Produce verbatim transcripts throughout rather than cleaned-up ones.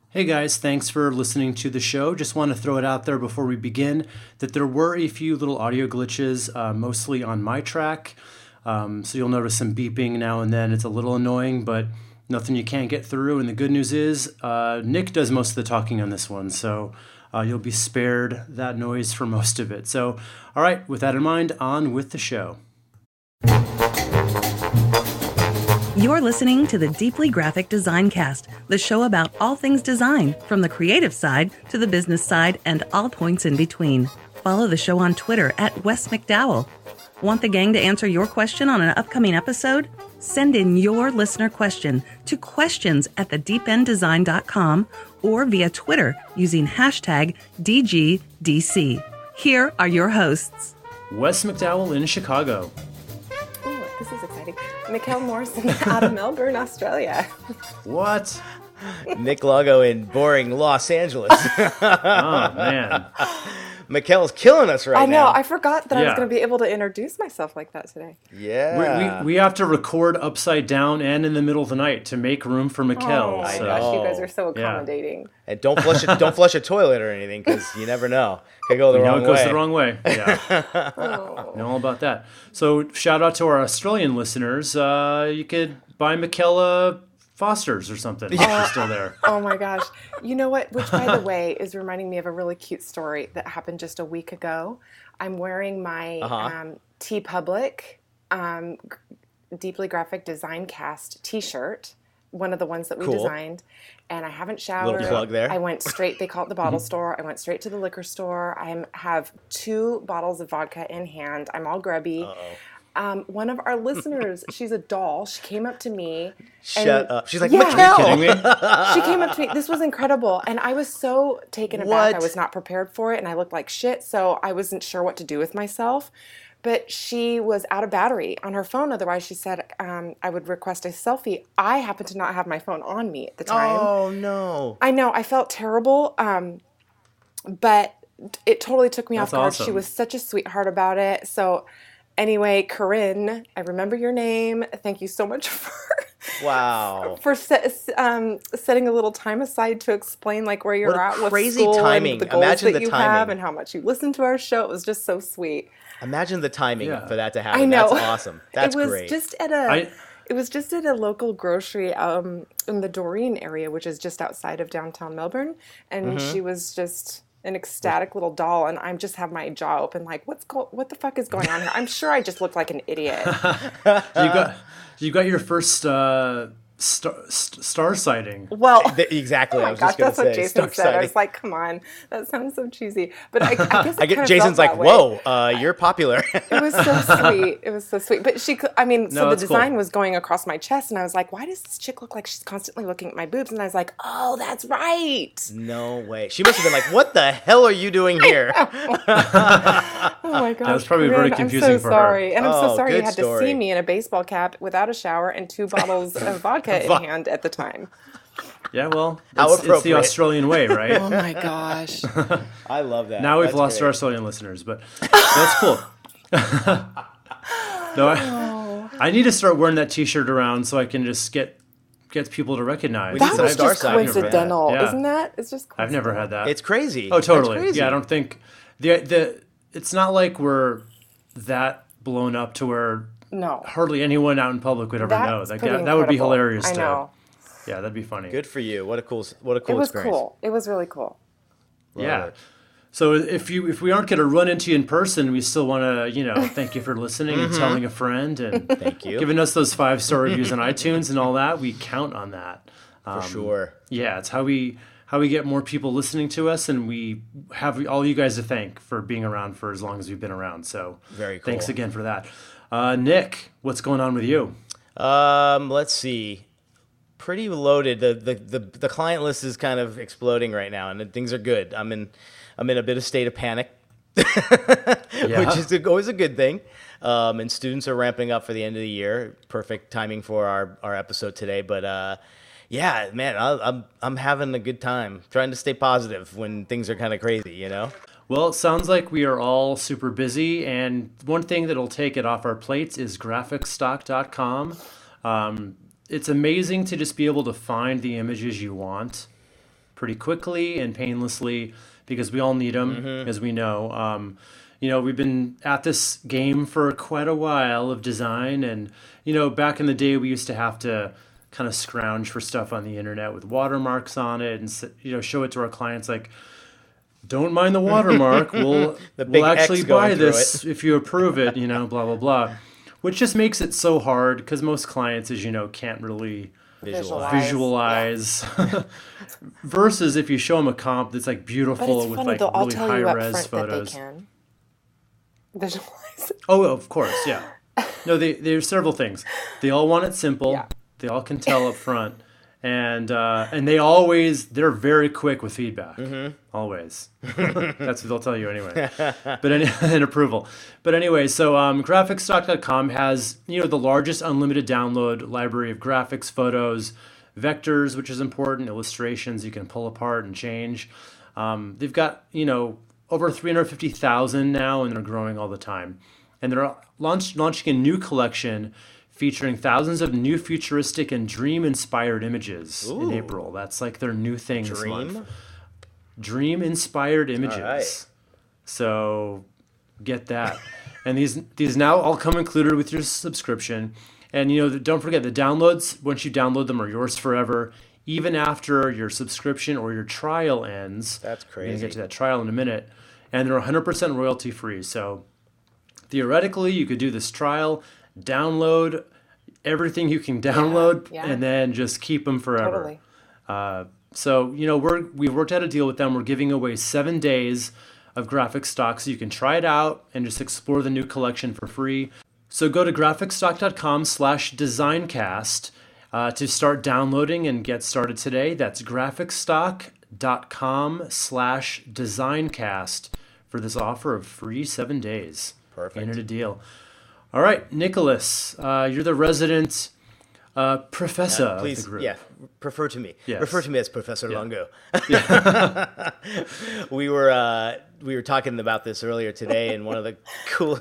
Hey guys, thanks for listening to the show. Just want to throw it out there before we begin that there were a few little audio glitches, uh, mostly on my track. Um, so you'll notice some beeping now and then. It's a little annoying, but nothing you can't get through. And the good news is uh, Nick does most of the talking on this one, so uh, you'll be spared that noise for most of it. So, all right, with that in mind, on with the show. You're listening to the Deeply Graphic Design Cast, the show about all things design, from the creative side to the business side and all points in between. Follow the show on Twitter at Wes McDowell. Want the gang to answer your question on an upcoming episode? Send in your listener question to questions at the deep end design dot com or via Twitter using hashtag D G D C. Here are your hosts. Wes McDowell in Chicago. Oh, this is exciting. Mikkel Morrison out of Melbourne, Australia. What? Nick Lago in boring Los Angeles. Oh, man. Mikkel's killing us right I know. now. I forgot that I Yeah. was going to be able to introduce myself like that today. Yeah. We, we, we have to record upside down and in the middle of the night to make room for Mikkel. Oh my so- gosh, you guys are so Yeah. accommodating. And don't flush a, don't flush a toilet or anything, because you never know. Could go the You know wrong it goes way. the wrong way. Yeah. Oh. Know all about that. So shout out to our Australian listeners. Uh, you could buy Michaela Foster's or something. If she's still there. Oh my gosh. You know what? Which, by the way, is reminding me of a really cute story that happened just a week ago. I'm wearing my Uh-huh. um, T Public um, g- Deeply Graphic Design Cast t-shirt, one of the ones that we Cool. designed. And I haven't showered. Little plug there. I went straight, they call it the bottle store. I went straight to the liquor store. I am, have two bottles of vodka in hand. I'm all grubby. Uh-oh. Um, one of our listeners, she's a doll. She came up to me. Shut and- up. She's like, Yeah. Mikkel! Kidding me? She came up to me. This was incredible. And I was so taken aback. I What? was not prepared for it. And I looked like shit. So I wasn't sure what to do with myself. But she was out of battery on her phone. Otherwise, she said um, I would request a selfie. I happened to not have my phone on me at the time. Oh, no. I know. I felt terrible. Um, but it totally took me That's off guard. She awesome. was such a sweetheart about it. So anyway, Corinne, I remember your name. Thank you so much for Wow. for set, um, setting a little time aside to explain like where you're What a at with crazy school timing. and the goals Imagine that the you have timing. and how much you listen to our show. It was just so sweet. Imagine the timing Yeah. for that to happen. I know. That's awesome. That's it was great. just at a I- it was just at a local grocery um, in the Doreen area, which is just outside of downtown Melbourne, and Mm-hmm. she was just an ecstatic little doll, and I just have my jaw open like, what's go- what the fuck is going on here? I'm sure I just look like an idiot. You got you got your first uh, star, st- star sighting. Well, Th- exactly. oh I my was gosh, just going that's to what say. Jason Star said. I sighting. was like, come on, that sounds so cheesy. But I, I guess it I get kind of Jason's felt like, that way. whoa, uh, you're popular. It was so sweet. It was so sweet. But she, cou- I mean, so No, the that's cool. design was going across my chest, and I was like, why does this chick look like she's constantly looking at my boobs? And I was like, oh, that's right. No way. She must have been like, what the hell are you doing here? Oh my gosh. was probably very Corinne, confusing I'm so for her. sorry. And I'm so Oh, sorry you good had to story. see me in a baseball cap without a shower and two bottles of vodka in hand at the time. Yeah, well, How it's, it's the appropriate. Australian way, right? Oh my gosh. I love that. Now we've That's lost great. our Australian listeners, but that's cool. no, I, I need to start wearing that T-shirt around so I can just get get people to recognize. We need That some was star just signing for that. coincidental, Yeah. isn't that? It's just I've never had that. It's crazy. oh, totally. That's crazy. Yeah, I don't think the the it's not like we're that blown up to where No. hardly anyone out in public would ever know. That's Like, pretty that, that would be incredible. hilarious. I to, know. Yeah, that'd be funny. Good for you. What a cool, what a cool It was experience. cool. It was really cool. Love Yeah. it. So if you if we aren't going to run into you in person, we still want to you know thank you for listening and telling a friend and Thank you. giving us those five star reviews on iTunes and all that. We count on that. For sure. Yeah, it's how we how we get more people listening to us, and we have all you guys to thank for being around for as long as we've been around. So Very cool. thanks again for that. Uh, Nick, what's going on with you? Um, let's see. Pretty loaded. The, the the the client list is kind of exploding right now, and things are good. I'm in I'm in a bit of state of panic, which is always a good thing. Um, and students are ramping up for the end of the year. Perfect timing for our, our episode today. But uh, yeah, man, I, I'm I'm having a good time. Trying to stay positive when things are kind of crazy, you know. Well, it sounds like we are all super busy, and one thing that'll take it off our plates is graphic stock dot com. Um, it's amazing to just be able to find the images you want pretty quickly and painlessly because we all need them, mm-hmm. as we know. Um, you know, we've been at this game for quite a while of design. And, you know, back in the day, we used to have to kind of scrounge for stuff on the internet with watermarks on it and, you know, show it to our clients like, don't mind the watermark. We'll, we'll actually buy this if you approve it, you know, blah, blah, blah. Which just makes it so hard because most clients, as you know, can't really visualize. visualize. Yeah. Versus if you show them a comp that's like beautiful with like really high res photos. That they can visualize. Oh, of course, yeah. No, they, there's several things. They all want it simple. Yeah. They all can tell up front. And uh, and they always, they're very quick with feedback. Mm-hmm. Always. That's what they'll tell you anyway. But any, and approval. But anyway, so um, graphicsstock dot com has, you know, the largest unlimited download library of graphics, photos, vectors, which is important, illustrations you can pull apart and change. Um, they've got, you know, over three hundred fifty thousand now, and they're growing all the time. And they're launch, launching a new collection featuring thousands of new futuristic and dream-inspired images Ooh. in April. That's like their new thing Dream? this month. Dream-inspired images. All right. So get that. And these these now all come included with your subscription. And, you know, don't forget, the downloads, once you download them, are yours forever, even after your subscription or your trial ends. That's crazy. We're going to get to that trial in a minute. And they're one hundred percent royalty-free. So theoretically, you could do this trial, download everything you can download, yeah, yeah. and then just keep them forever. Totally. Uh, so, you know, we're, we've worked out a deal with them. We're giving away seven days of Graphicsstock so you can try it out and just explore the new collection for free. So go to graphicsstock dot com slash designcast uh, to start downloading and get started today. That's graphicsstock dot com slash designcast for this offer of free seven days. Perfect. Ain't it a deal? All right, Nicholas, uh, you're the resident uh, professor uh, please, of the group. Yeah, refer to me. Yes. Refer to me as Professor yeah. Longo. Yeah. we were uh, we were talking about this earlier today, and one of the cool,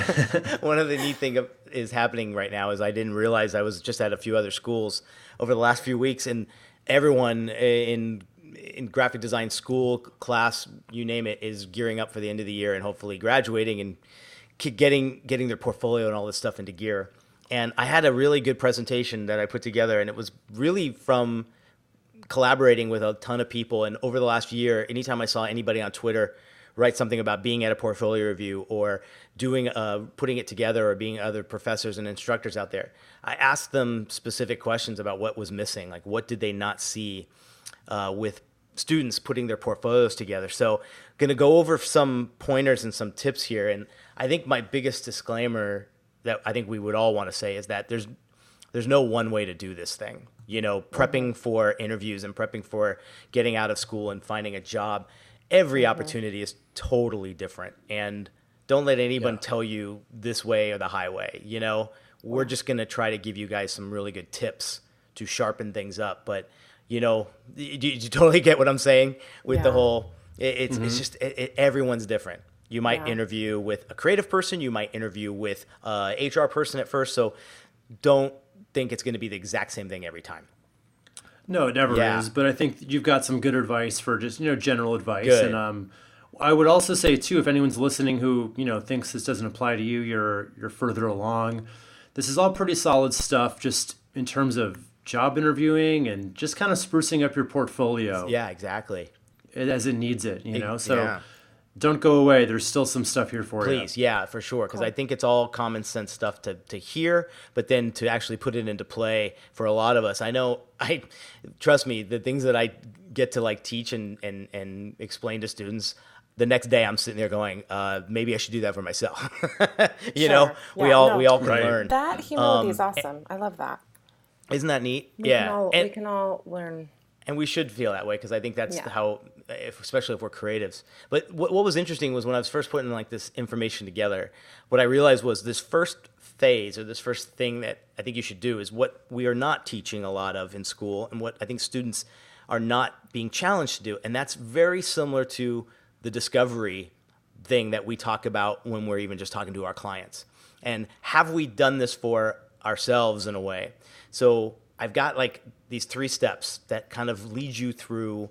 one of the neat thing is happening right now is I didn't realize I was just at a few other schools over the last few weeks, and everyone in in graphic design school, class, you name it, is gearing up for the end of the year and hopefully graduating and getting getting their portfolio and all this stuff into gear. And I had a really good presentation that I put together, and it was really from collaborating with a ton of people. And over the last year, anytime I saw anybody on Twitter write something about being at a portfolio review or doing uh, putting it together or being other professors and instructors out there, I asked them specific questions about what was missing, like what did they not see uh, with students putting their portfolios together. So going to go over some pointers and some tips here. And I think my biggest disclaimer that I think we would all want to say is that there's there's no one way to do this thing. You know, prepping for interviews and prepping for getting out of school and finding a job, every mm-hmm. opportunity is totally different. And don't let anyone yeah. tell you this way or the highway. You know, we're just going to try to give you guys some really good tips to sharpen things up. But, you know, do you, you totally get what I'm saying with yeah. the whole, it, it's, mm-hmm. it's just, it, it, everyone's different. You might yeah. interview with a creative person. You might interview with a H R person at first. So don't think it's going to be the exact same thing every time. No, it never yeah. is. But I think you've got some good advice for just, you know, general advice. Good. And um, I would also say too, if anyone's listening who, you know, thinks this doesn't apply to you, you're you're further along. This is all pretty solid stuff, just in terms of job interviewing and just kind of sprucing up your portfolio. Yeah, exactly. As it needs it, you know. So. Yeah. Don't go away. There's still some stuff here for Please, you. Please, yeah, for sure. Because cool. I think it's all common sense stuff to, to hear, but then to actually put it into play for a lot of us. I know, I trust me, the things that I get to like teach and, and, and explain to students, the next day I'm sitting there going, uh, maybe I should do that for myself. you sure. know, yeah, we all no, we all can right. learn. That humility um, is awesome. I love that. Isn't that neat? We yeah. Can all, and, we can all learn. And we should feel that way because I think that's yeah. how, if, especially if we're creatives. But what, what was interesting was when I was first putting like this information together, what I realized was this first phase or this first thing that I think you should do is what we are not teaching a lot of in school and what I think students are not being challenged to do. And that's very similar to the discovery thing that we talk about when we're even just talking to our clients. And have we done this for ourselves in a way? So I've got like these three steps that kind of lead you through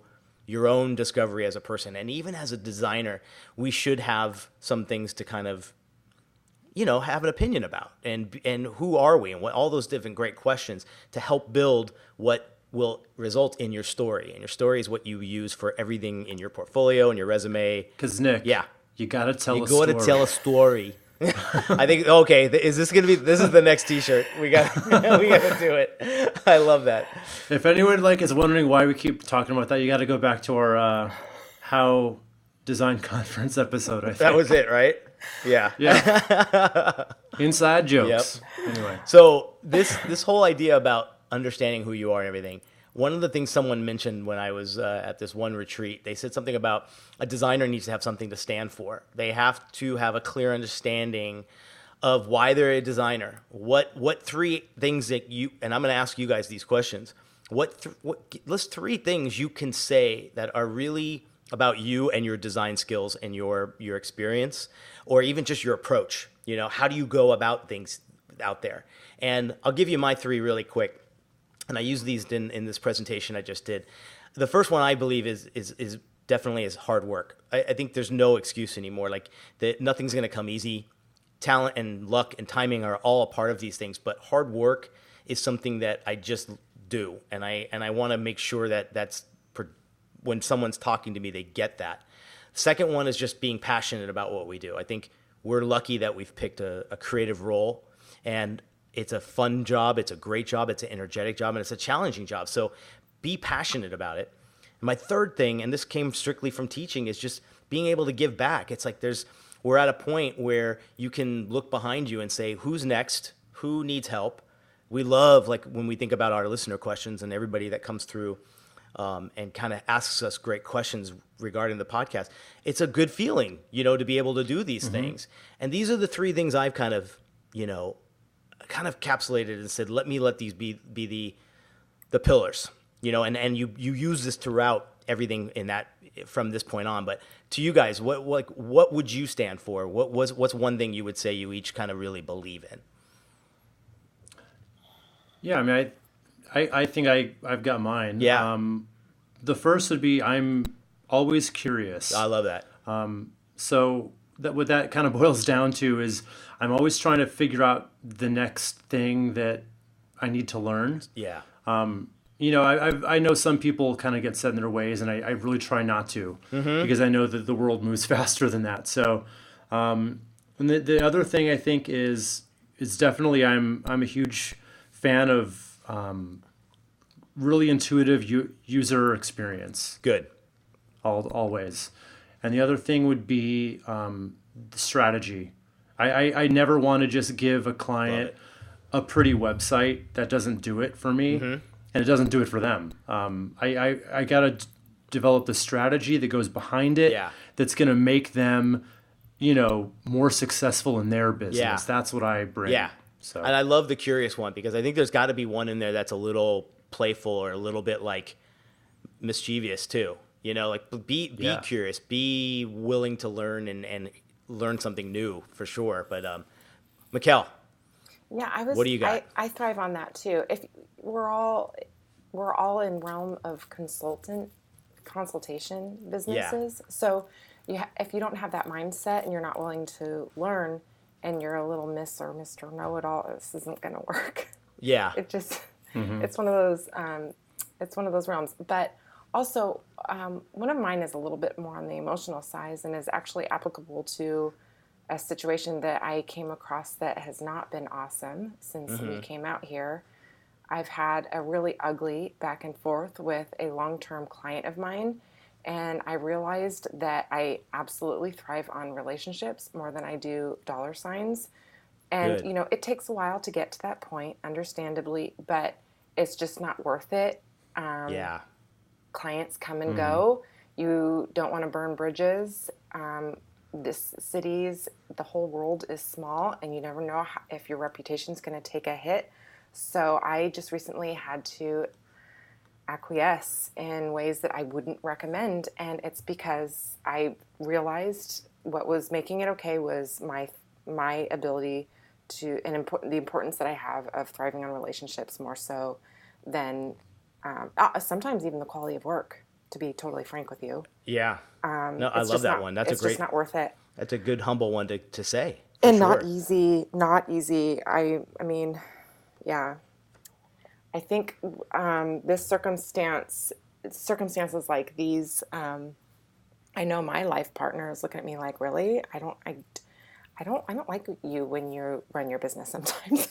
your own discovery as a person. And even as a designer, we should have some things to kind of, you know, have an opinion about. And and who are we? And what all those different great questions to help build what will result in your story. And your story is what you use for everything in your portfolio and your resume. Because, Nick, yeah. you got to tell you a story. You got to tell a story. I think, okay, is this going to be, this is the next t-shirt. We got we got to do it. I love that. If anyone like is wondering why we keep talking about that, you got to go back to our uh, How Design Conference episode, I think. That was it, right? Yeah. Yeah. Inside jokes. Yep. Anyway. So this this whole idea about understanding who you are and everything, one of the things someone mentioned when I was uh, at this one retreat, they said something about a designer needs to have something to stand for. They have to have a clear understanding of why they're a designer. What what three things that you, and I'm going to ask you guys these questions. What, th- what list three things you can say that are really about you and your design skills and your your experience, or even just your approach. You know, how do you go about things out there? And I'll give you my three really quick. And I use these in, in this presentation I just did. The first one I believe is is is definitely is hard work. I, I think there's no excuse anymore. Like that, nothing's going to come easy. Talent and luck and timing are all a part of these things, but hard work is something that I just do, and I and I want to make sure that that's per, when someone's talking to me, they get that. Second one is just being passionate about what we do. I think we're lucky that we've picked a, a creative role, and it's a fun job, it's a great job, it's an energetic job, and it's a challenging job. So be passionate about it. And my third thing, and this came strictly from teaching, is just being able to give back. It's like there's we're at a point where you can look behind you and say, who's next? Who needs help? We love, like when we think about our listener questions and everybody that comes through um, and kind of asks us great questions regarding the podcast, it's a good feeling, you know, to be able to do these mm-hmm. things. And these are the three things I've kind of, you know, kind of capsulated and said, let me let these be be the the pillars, you know, and, and you, you use this throughout everything in that from this point on. But to you guys, what what what would you stand for? What was what's one thing you would say you each kind of really believe in? Yeah, I mean, I, I, I think I, I've got mine. Yeah. Um, the first would be I'm always curious. I love that. Um, so that what that kind of boils down to is I'm always trying to figure out the next thing that I need to learn. Yeah. Um, you know, I I've, I know some people kind of get set in their ways, and I, I really try not to mm-hmm. because I know that the world moves faster than that. So, um, and the the other thing I think is is definitely I'm I'm a huge fan of um, really intuitive u- user experience. Good. All, always. And the other thing would be um, the strategy. I, I, I never want to just give a client a pretty website that doesn't do it for me, mm-hmm. and it doesn't do it for them. Um, I, I, I got to d- develop the strategy that goes behind it yeah. that's going to make them, you know, more successful in their business. Yeah. That's what I bring. Yeah. So. And I love the curious one because I think there's got to be one in there that's a little playful or a little bit like mischievous too. You know, like be be yeah. curious, be willing to learn and, and learn something new for sure. But um, Mikkel, yeah, I was. What do you got? I, I thrive on that too. If we're all we're all in realm of consultant consultation businesses, yeah. so you ha- if you don't have that mindset and you're not willing to learn, and you're a little miss or Mister Know-it-all, this isn't going to work. Yeah. It just, mm-hmm. it's one of those, um, it's one of those realms. But also, um, one of mine is a little bit more on the emotional side and is actually applicable to a situation that I came across that has not been awesome since mm-hmm. we came out here. I've had a really ugly back and forth with a long-term client of mine. And I realized that I absolutely thrive on relationships more than I do dollar signs. And, Good. you know, it takes a while to get to that point, understandably, but it's just not worth it. Um, yeah. Clients come and mm-hmm. go. You don't want to burn bridges. Um, this cities, the whole world is small, and you never know how, if your reputation's going to take a hit. So I just recently had to acquiesce in ways that I wouldn't recommend, and it's because I realized what was making it okay was my my ability to and important the importance that I have of thriving on relationships more so than um, uh, sometimes even the quality of work, to be totally frank with you. Yeah. Um, no, I it's love just that not- one. That's a it's great, just not worth it. that's a good, humble one to, to say. for And not sure. easy, not easy. I, I mean, yeah. I think um, this circumstance, circumstances like these, um, I know my life partner is looking at me like, really? I don't, I, I don't, I don't like you when you run your business sometimes.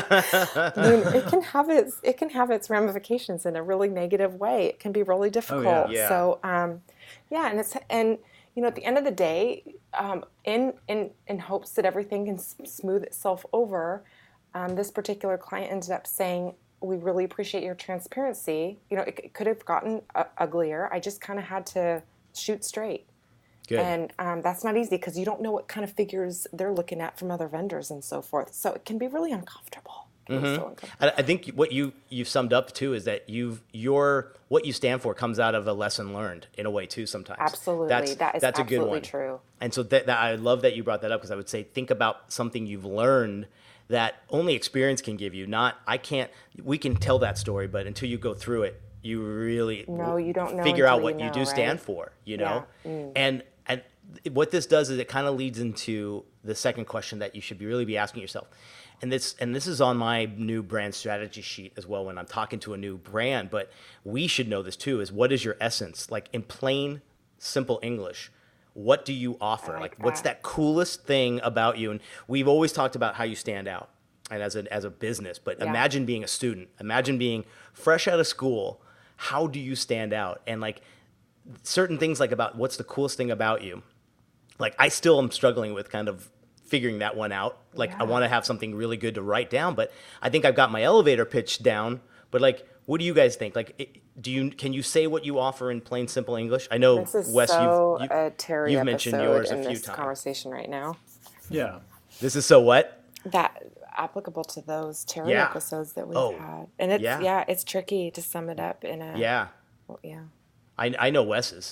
I mean, it can have its, it can have its ramifications in a really negative way. It can be really difficult. Yeah. So, um, yeah, and it's, and you know, at the end of the day, um, in in in hopes that everything can s- smooth itself over, um, this particular client ended up saying, "We really appreciate your transparency. You know, it, it could have gotten uh, uglier. I just kind of had to shoot straight." Good. And um, that's not easy because you don't know what kind of figures they're looking at from other vendors and so forth. So it can be really uncomfortable. It can be so uncomfortable. I, I think what you you've summed up too is that you've your what you stand for comes out of a lesson learned in a way too. Sometimes Absolutely. that's That is that's a good absolutely one. true. And so that, that I love that you brought that up because I would say think about something you've learned that only experience can give you. Not I can't. We can tell that story, but until you go through it, you really No, you don't know figure out until what you you do know, stand right? for. You know, Yeah. Mm. and and what this does is it kind of leads into the second question that you should be really be asking yourself. And this and this is on my new brand strategy sheet as well when I'm talking to a new brand, but we should know this too is what is your essence? Like in plain simple English, what do you offer? I Like like what's that. that coolest thing about you? And we've always talked about how you stand out and as a as a business, but Yeah. imagine being a student. Imagine being fresh out of school. How do you stand out? And like certain things like about what's the coolest thing about you? Like I still am struggling with kind of figuring that one out. Like I Yeah. want to have something really good to write down, but I think I've got my elevator pitch down. But like, what do you guys think? Like, it, do you can you say what you offer in plain simple English? I know This is Wes, so you've, a you, Terry you've episode mentioned yours a in few this times. conversation right now. Yeah. This is so what? That applicable to those Terry Yeah. episodes that we've Oh, had, and it's yeah. yeah. it's tricky to sum it up in a Yeah, well, yeah. I I know Wes's.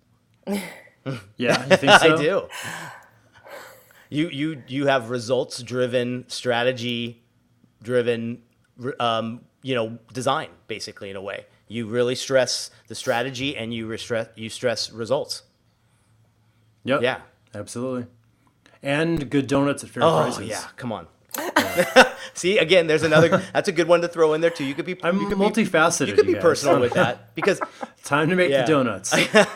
Yeah. You think so? I do. You you you have results driven, strategy driven, um, you know, design basically in a way. You really stress the strategy and you stress you stress results. Yep. Yeah. Absolutely. And good donuts at fair Oh prices. yeah, come on. See, again, there's another. That's a good one to throw in there too. You could be. I'm you could be- multifaceted. You could be guys. personal with that because Time to make Yeah. the donuts.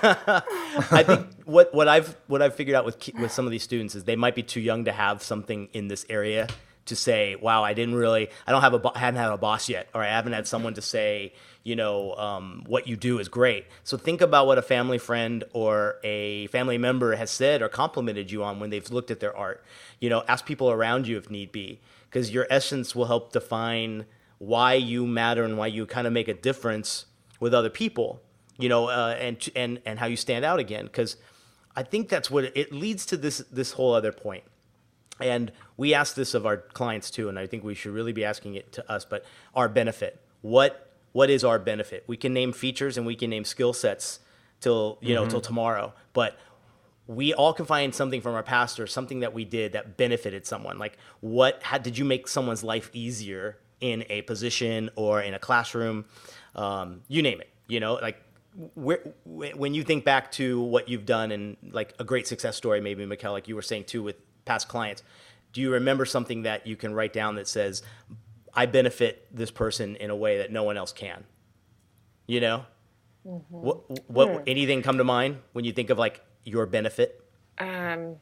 I think what, what I've what I've figured out with ki- with some of these students is they might be too young to have something in this area to say, wow, I didn't really, I don't have a, bo- I haven't had a boss yet, or I haven't had someone to say, you know, um, what you do is great. So think about what a family friend or a family member has said or complimented you on when they've looked at their art. You know, ask people around you if need be, because your essence will help define why you matter and why you kind of make a difference with other people. You know, uh, and and and how you stand out again, because I think that's what it, it leads to. This this whole other point. And we ask this of our clients too, and I think we should really be asking it to us. But our benefit, what what is our benefit? We can name features and we can name skill sets till you know Mm-hmm. till tomorrow, but we all can find something from our past or something that we did that benefited someone. Like what? How did you make someone's life easier in a position or in a classroom? Um, you name it. You know, like. Where, when you think back to what you've done and like a great success story, maybe Mikkel, like you were saying too with past clients, do you remember something that you can write down that says, I benefit this person in a way that no one else can? You know, mm-hmm. what, what, mm. anything come to mind when you think of like your benefit? Um,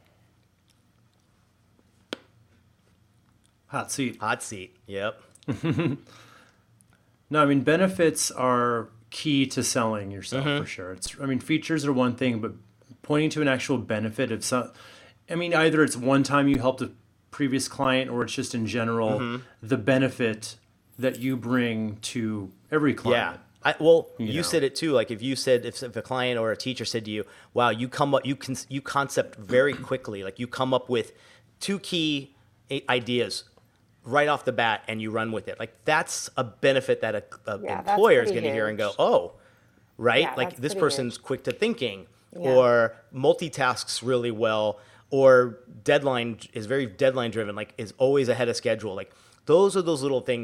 Hot seat. Hot seat. Yep. No, I mean, benefits are key to selling yourself Mm-hmm. for sure. It's, I mean, features are one thing, but pointing to an actual benefit of some, I mean, either it's one time you helped a previous client or it's just in general, mm-hmm. the benefit that you bring to every client. Yeah. I, well, You you, know. said it too. Like if you said, if, if a client or a teacher said to you, wow, you come up, you can, you concept very quickly. Like you come up with two key i- ideas right off the bat and you run with it. Like that's a benefit that a, a Yeah, that's employer is pretty going to hear and go, huge. oh, right. Yeah, like that's this pretty person's quick to thinking Yeah. or multitasks really well or deadline is very deadline driven, like is always ahead of schedule. Like those are those little things that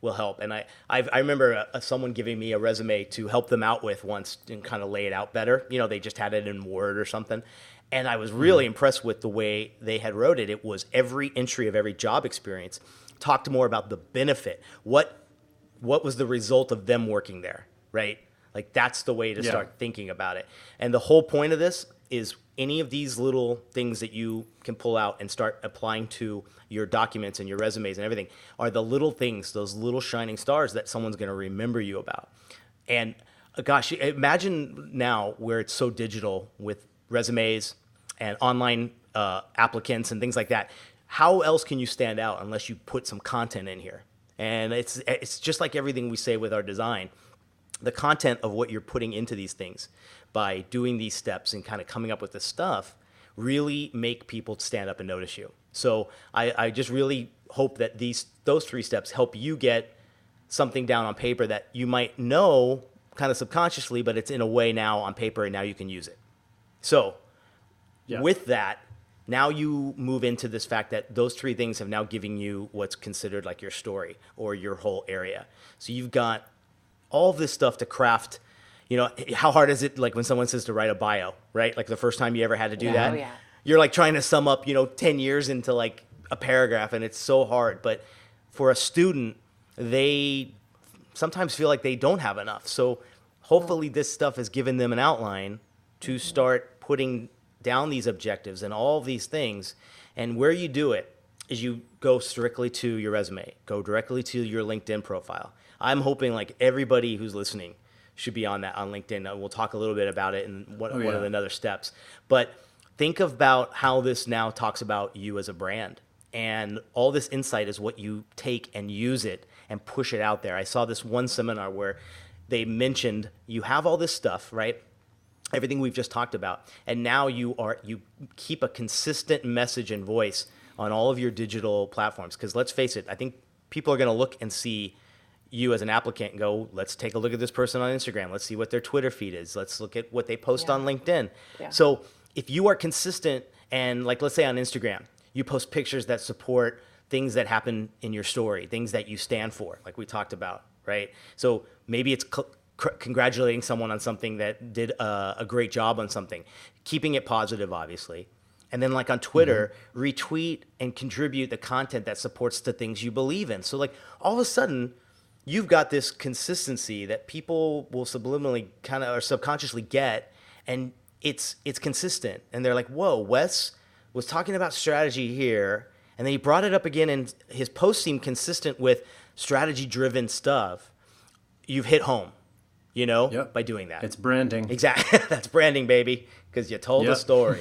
will help. And I I've, I remember uh, someone giving me a resume to help them out with once and kind of lay it out better. You know, they just had it in Word or something. And I was really mm. impressed with the way they had wrote it. It was every entry of every job experience talked more about the benefit. What what was the result of them working there, right? Like that's the way to yeah. start thinking about it. And the whole point of this is any of these little things that you can pull out and start applying to your documents and your resumes and everything are the little things, those little shining stars that someone's going to remember you about. And uh, gosh, imagine now where it's so digital with resumes and online uh, applicants and things like that. How else can you stand out unless you put some content in here? And it's it's just like everything we say with our design. The content of what you're putting into these things by doing these steps and kind of coming up with this stuff really make people stand up and notice you. So I, I just really hope that these those three steps help you get something down on paper that you might know kind of subconsciously, but it's in a way now on paper and now you can use it. So yeah. with that, now you move into this fact that those three things have now given you what's considered like your story or your whole area. So you've got all of this stuff to craft. You know, how hard is it like when someone says to write a bio, right? Like the first time you ever had to do yeah, that. Oh, yeah. You're like trying to sum up, you know, ten years into like a paragraph and it's so hard. But for a student, they sometimes feel like they don't have enough. So hopefully this stuff has given them an outline to start putting down these objectives and all of these things. And where you do it is you go strictly to your resume, go directly to your LinkedIn profile. I'm hoping like everybody who's listening should be on that on LinkedIn. We'll talk a little bit about it in one, oh, yeah. one of the other steps. But think about how this now talks about you as a brand. And all this insight is what you take and use it and push it out there. I saw this one seminar where they mentioned you have all this stuff, right? Everything we've just talked about. And now you are you keep a consistent message and voice on all of your digital platforms. Because let's face it, I think people are going to look and see you as an applicant and go, let's take a look at this person on Instagram. Let's see what their Twitter feed is. Let's look at what they post yeah. on LinkedIn. Yeah. So if you are consistent and like, let's say on Instagram, you post pictures that support things that happen in your story, things that you stand for, like we talked about, right? So maybe it's cl- cr- congratulating someone on something that did a, a great job on something, keeping it positive, obviously. And then like on Twitter, mm-hmm. retweet and contribute the content that supports the things you believe in. So like all of a sudden, you've got this consistency that people will subliminally kind of or subconsciously get, and it's it's consistent. And they're like, whoa, Wes was talking about strategy here, and then he brought it up again, and his posts seem consistent with strategy-driven stuff. You've hit home, you know, yep. by doing that. It's branding. Exactly. That's branding, baby, because you told yep. a story.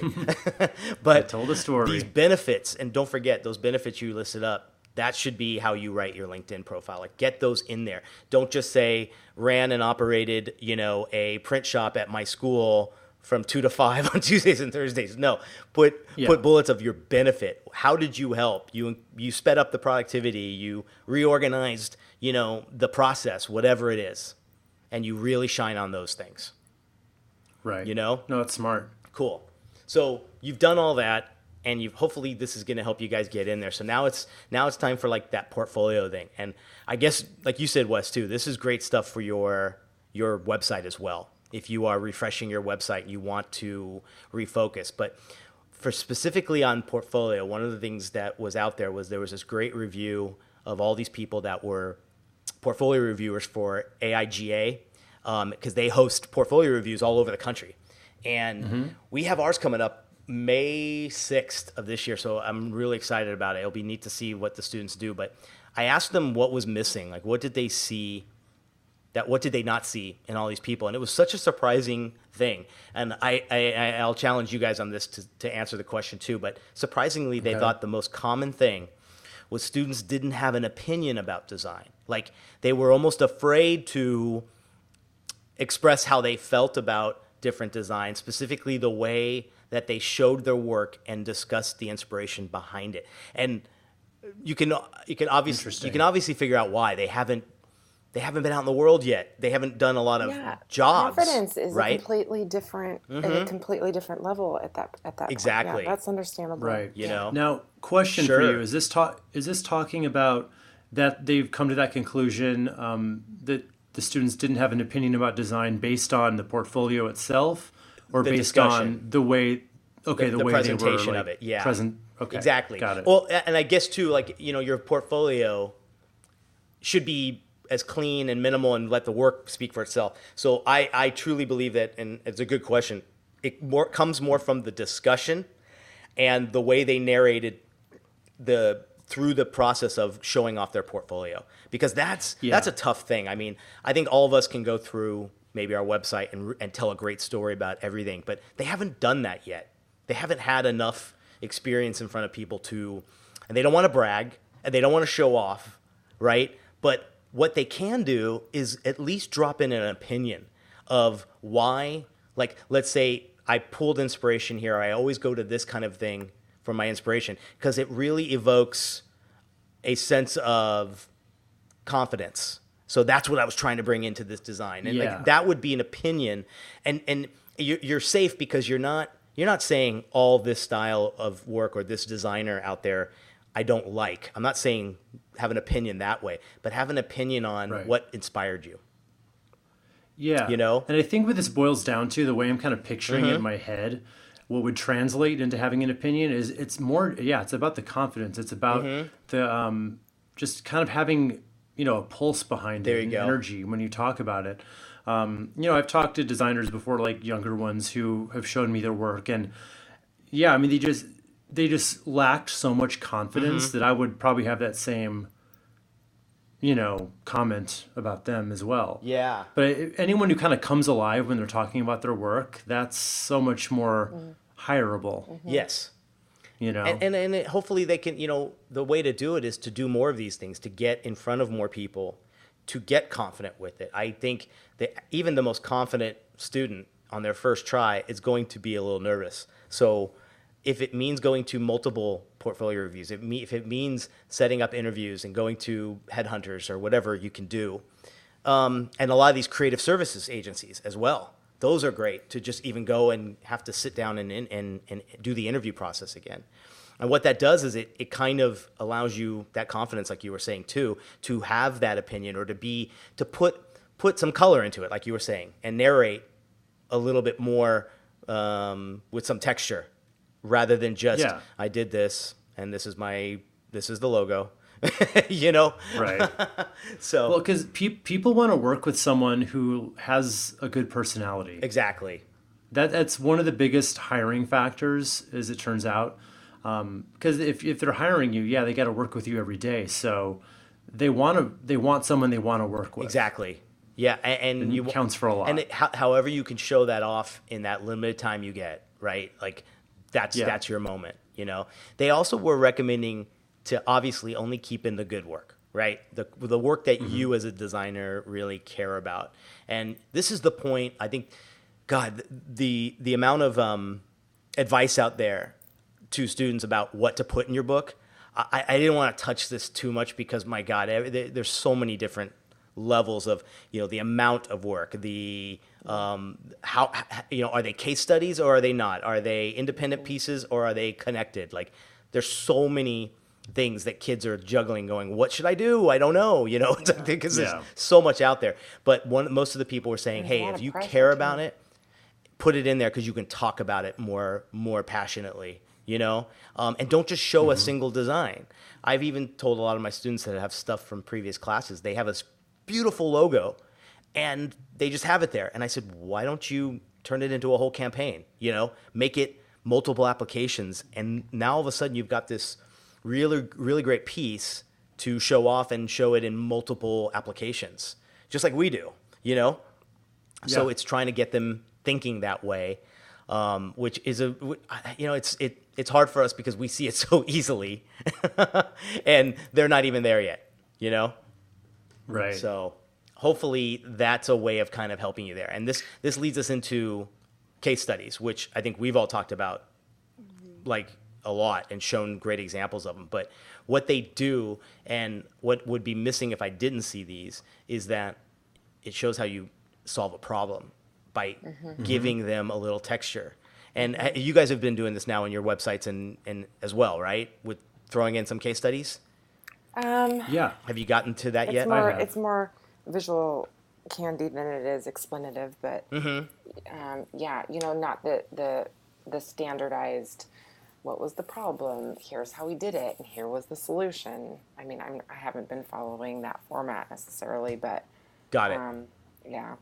But you told a story. These benefits, and don't forget, those benefits you listed up, that should be how you write your LinkedIn profile. Like get those in there. Don't just say ran and operated, you know, a print shop at my school from two to five on Tuesdays and Thursdays. No, put yeah. put bullets of your benefit. How did you help? You you sped up the productivity. You reorganized, you know, the process, whatever it is, and you really shine on those things. Right. You know? No, it's smart. Cool. So you've done all that. And you've hopefully this is going to help you guys get in there. So now it's now it's time for like that portfolio thing. And I guess like you said, Wes, too, this is great stuff for your your website as well. If you are refreshing your website, you want to refocus. But for specifically on portfolio, one of the things that was out there was there was this great review of all these people that were portfolio reviewers for A I G A because um, they host portfolio reviews all over the country. And mm-hmm. we have ours coming up May sixth of this year, so I'm really excited about it. It'll be neat to see what the students do. But I asked them what was missing, like what did they see, that what did they not see in all these people, and it was such a surprising thing. And I, I I'll challenge you guys on this to, to answer the question too. But surprisingly, they okay. thought the most common thing was students didn't have an opinion about design. Like they were almost afraid to express how they felt about different designs, specifically the way that they showed their work and discussed the inspiration behind it. And you can you can obviously you can obviously figure out why they haven't they haven't been out in the world yet. They haven't done a lot of yeah. jobs. Confidence is right? a completely different mm-hmm. at a completely different level at that at that exactly. point. Yeah, that's understandable. Right. You know. Now, question sure. for you: Is this talk is this talking about that they've come to that conclusion um, that the students didn't have an opinion about design based on the portfolio itself, or The based discussion. on the way, okay, the, the way presentation they were, like, of it, yeah. present. Okay, Exactly. got it. Well, and I guess too, like, you know, your portfolio should be as clean and minimal and let the work speak for itself. So I, I truly believe that, and it's a good question, it more comes more from the discussion and the way they narrated the through the process of showing off their portfolio, because that's Yeah. that's a tough thing. I mean, I think all of us can go through maybe our website and and tell a great story about everything, but they haven't done that yet. They haven't had enough experience in front of people to, and they don't want to brag and they don't want to show off, right? But what they can do is at least drop in an opinion of why, like, let's say I pulled inspiration here. I always go to this kind of thing for my inspiration because it really evokes a sense of confidence. So that's what I was trying to bring into this design. And Yeah. like, that would be an opinion. And, and you're, you're safe because you're not, you're not saying all this style of work or this designer out there I don't like. I'm not saying have an opinion that way, but have an opinion on Right. what inspired you. Yeah. You know? And I think what this boils down to, the way I'm kind of picturing Mm-hmm. it in my head, what would translate into having an opinion is it's more, yeah, it's about the confidence. It's about Mm-hmm. the, um, just kind of having, you know, a pulse behind There it, you and go. energy when you talk about it. Um, you know, I've talked to designers before, like younger ones who have shown me their work, and yeah, I mean, they just, they just lacked so much confidence Mm-hmm. that I would probably have that same, you know, comment about them as well. Yeah. But i- anyone who kind of comes alive when they're talking about their work, that's so much more hireable, Yes. you know? And, and and it, hopefully they can, you know, the way to do it is to do more of these things, to get in front of more people, to get confident with it. I think that even the most confident student on their first try is going to be a little nervous. So if it means going to multiple portfolio reviews, if, me, if it means setting up interviews and going to headhunters or whatever you can do, um, and a lot of these creative services agencies as well. Those are great to just even go and have to sit down and, and, and, and do the interview process again. And what that does is it, it kind of allows you that confidence, like you were saying too, to have that opinion or to be, to put, put some color into it, like you were saying, and narrate a little bit more um, with some texture rather than just, Yeah. I did this and this is my, this is the logo, you know? Right. So Well, because pe- people want to work with someone who has a good personality. exactly. That That's one of the biggest hiring factors, as it turns out. Because if, if they're hiring you, yeah, they got to work with you every day. So they want to they want someone they want to work with. Exactly. Yeah, a- and, And you it counts for a lot. And it, ho- however you can show that off in that limited time you get, right? Like that's Yeah. that's your moment. You know. They also were recommending to obviously only keep in the good work, right? The the work that Mm-hmm. you as a designer really care about. And this is the point. I think, God, the the amount of um, advice out there to students about what to put in your book. I, I didn't want to touch this too much because, my God, every, there- there's so many different levels of, you know, the amount of work, the um, how, h- you know, are they case studies or are they not? Are they independent pieces or are they connected? Like, there's so many things that kids are juggling, going, what should I do? I don't know, you know, because Yeah. there's so much out there. But one, most of the people were saying, There's a hey, lot if of you pressure, care too. about it, put it in there because you can talk about it more more passionately, you know, um, and don't just show a single design. I've even told a lot of my students that have stuff from previous classes, they have this beautiful logo and they just have it there. And I said, why don't you turn it into a whole campaign, you know, make it multiple applications. And now all of a sudden you've got this really, really great piece to show off and show it in multiple applications, just like we do, you know? So Yeah. it's trying to get them thinking that way, um, which is a, you know, it's it it's hard for us because we see it so easily, and they're not even there yet, you know. Right. So hopefully that's a way of kind of helping you there. And this this leads us into case studies, which I think we've all talked about like a lot and shown great examples of them. But what they do and what would be missing if I didn't see these is that it shows how you solve a problem by giving them a little texture. And uh, you guys have been doing this now on your websites and, and as well, right? With throwing in some case studies? Um, Yeah. Have you gotten to that it's yet? more have. it's more visual candy than it is explanative, but Mm-hmm. um, yeah, you know, not the the the standardized. What was the problem? Here's how we did it, and here was the solution. I mean, I'm, I haven't been following that format necessarily, but Got it. um, yeah,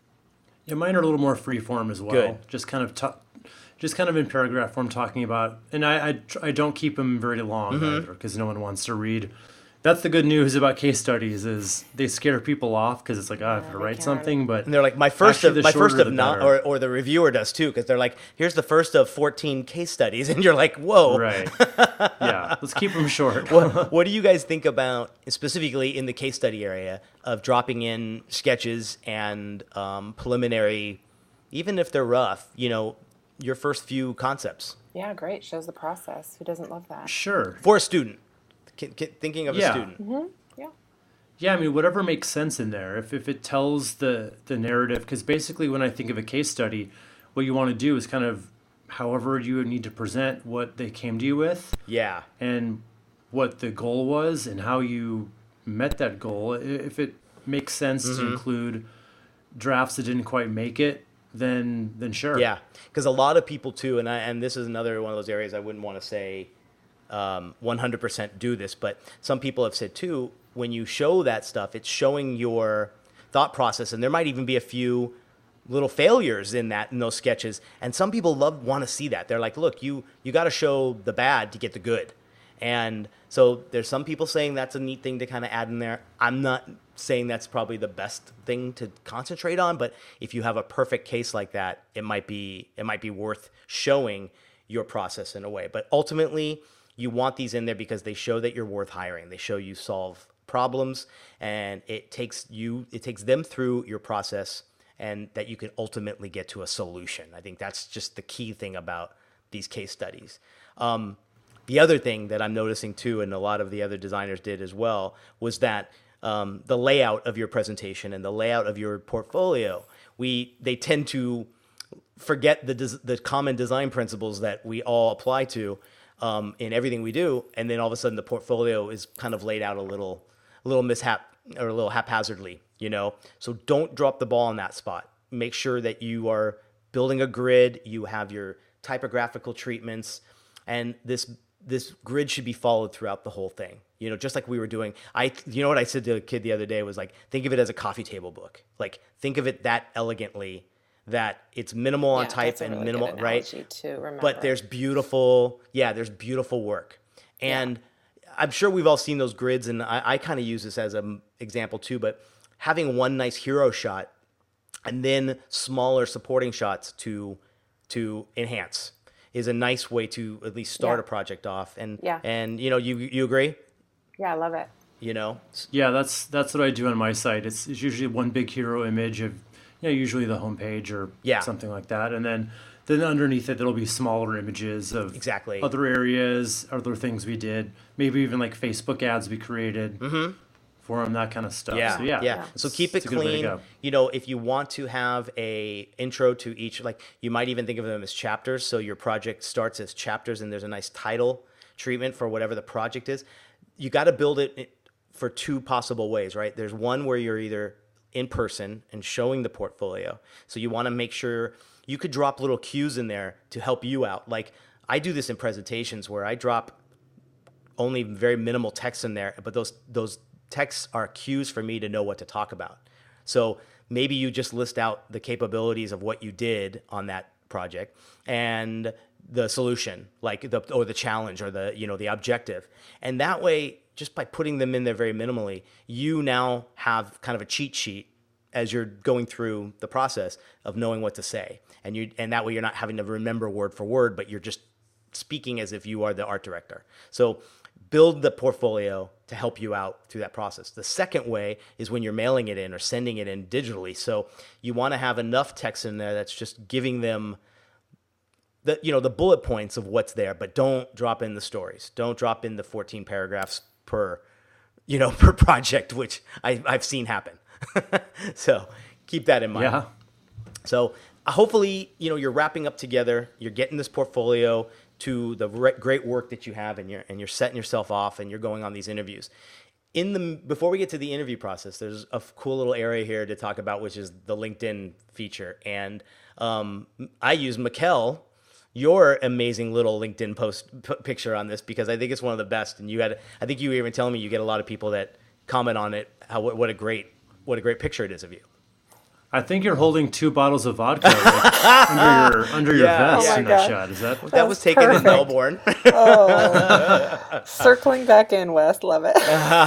Yeah, mine are a little more free form as well. Good. Just kind of ta- just kind of in paragraph form talking about, and I I, tr- I don't keep them very long Mm-hmm. either because no one wants to read. That's the good news about case studies is they scare people off because it's like, oh, I have to they write can. something, but And they're like, my first actually of the my first shorter of the not, better. or, or the reviewer does too, because they're like, here's the first of fourteen case studies, and you're like, whoa. Right. Yeah, let's keep them short. What, what do you guys think about, specifically in the case study area, of dropping in sketches and um, preliminary, even if they're rough, you know, your first few concepts yeah, great. Shows the process. Who doesn't love that? Sure. for a student? K- k- thinking of Yeah. a student. Yeah, Yeah, I mean, whatever makes sense in there. If, if it tells the, the narrative, because basically when I think of a case study, what you want to do is kind of, however you need to present what they came to you with Yeah. and what the goal was and how you met that goal. I- If it makes sense Mm-hmm. to include drafts that didn't quite make it, then then sure. Yeah, because a lot of people too, and I, and this is another one of those areas I wouldn't want to say um, one hundred percent do this, but some people have said too, when you show that stuff, it's showing your thought process, and there might even be a few little failures in that in those sketches, and some people love want to see that. They're like, look, you you got to show the bad to get the good, and so there's some people saying that's a neat thing to kind of add in there. I'm not saying that's probably the best thing to concentrate on, but if you have a perfect case like that, it might be it might be worth showing your process in a way. But ultimately, you want these in there because they show that you're worth hiring. They show you solve problems, and it takes you it takes them through your process, and that you can ultimately get to a solution. I think that's just the key thing about these case studies. Um, the other thing that I'm noticing too, and a lot of the other designers did as well, was that um, the layout of your presentation and the layout of your portfolio, we they tend to forget the des- the common design principles that we all apply to um, in everything we do, and then all of a sudden the portfolio is kind of laid out a little, a little mishap or a little haphazardly, you know. So don't drop the ball in that spot. Make sure that you are building a grid. You have your typographical treatments, and this this grid should be followed throughout the whole thing. You know, just like we were doing. I, you know what I said to a kid the other day was like, think of it as a coffee table book. Like, think of it that elegantly, that it's minimal on Yeah, type that's a and really minimal, good right? analogy to remember. But there's beautiful, yeah, there's beautiful work. And I'm sure we've all seen those grids, and I, I kind of use this as an example too, but having one nice hero shot and then smaller supporting shots to to enhance is a nice way to at least start Yeah. a project off. And Yeah. and you know, you you agree? Yeah, I love it. You know? Yeah, that's that's what I do on my site. It's, it's usually one big hero image of, you know, usually the homepage or Yeah. something like that, and then then underneath it there'll be smaller images of Exactly. other areas, other things we did, maybe even like Facebook ads we created for them, that kind of stuff. Yeah, so, yeah, yeah. So it's- keep it it's a good way to clean. go. You know, if you want to have a intro to each, like you might even think of them as chapters. So your project starts as chapters, and there's a nice title treatment for whatever the project is. You got to build it for two possible ways, right? There's one where you're either in person and showing the portfolio. So you want to make sure you could drop little cues in there to help you out. Like I do this in presentations where I drop only very minimal text in there, but those those texts are cues for me to know what to talk about. So maybe you just list out the capabilities of what you did on that project and the solution, like the or the challenge or the you know the objective, and that way, just by putting them in there very minimally, you now have kind of a cheat sheet as you're going through the process of knowing what to say, and you and that way you're not having to remember word for word, but you're just speaking as if you are the art director. So build the portfolio to help you out through that process. The second way is when you're mailing it in or sending it in digitally. So you want to have enough text in there that's just giving them the you know the bullet points of what's there, but don't drop in the stories. Don't drop in the fourteen paragraphs per you know per project, which I, I've seen happen. So keep that in mind. Yeah. So uh, hopefully, you know, you're wrapping up together. You're getting this portfolio to the re- great work that you have, and you're and you're setting yourself off, and you're going on these interviews. in the before we get to the interview process, there's a f- cool little area here to talk about, which is the LinkedIn feature. And um, I use Mikkel, your amazing little LinkedIn post p- picture on this, because I think it's one of the best. And you had, I think you were even telling me you get a lot of people that comment on it. How what, what a great what a great picture it is of you. I think you're holding two bottles of vodka like, under your under your Yeah. vest Oh my in that God. shot. Is that? That was taken perfect. in Melbourne. Oh, circling back in, Wes. Love it.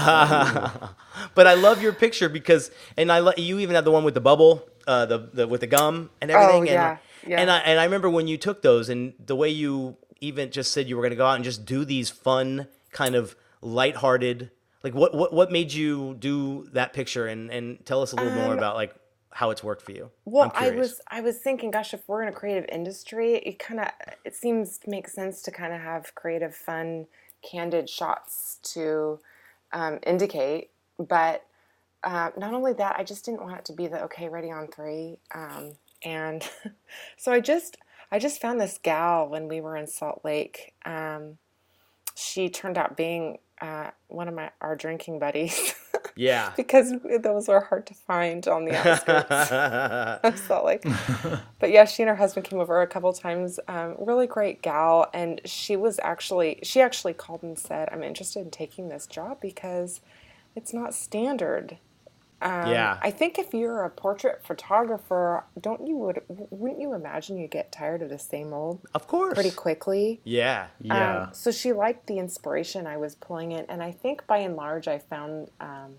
But I love your picture because, and I lo- you even had the one with the bubble, uh, the, the with the gum and everything. Oh, yeah, and, yeah. And I and I remember when you took those, and the way you even just said you were going to go out and just do these fun, kind of lighthearted. Like what what what made you do that picture, and and tell us a little more about like how it's worked for you. Well, I'm I curious. was I was thinking, gosh, if we're in a creative industry, it kind of it seems to make sense to kind of have creative, fun, candid shots to um, indicate. But uh, not only that, I just didn't want it to be the okay, ready on three. Um, and so I just I just found this gal when we were in Salt Lake. Um, she turned out being uh, one of my our drinking buddies. Yeah. Because those were hard to find on the outskirts of Salt Lake. But yeah, she and her husband came over a couple times. Um, really great gal, and she was actually she actually called and said, "I'm interested in taking this job because it's not standard." Um, Yeah. I think if you're a portrait photographer, don't you would wouldn't you imagine you get tired of the same old Of course. pretty quickly? Yeah. Yeah. Um, so she liked the inspiration I was pulling in, and I think by and large I found um,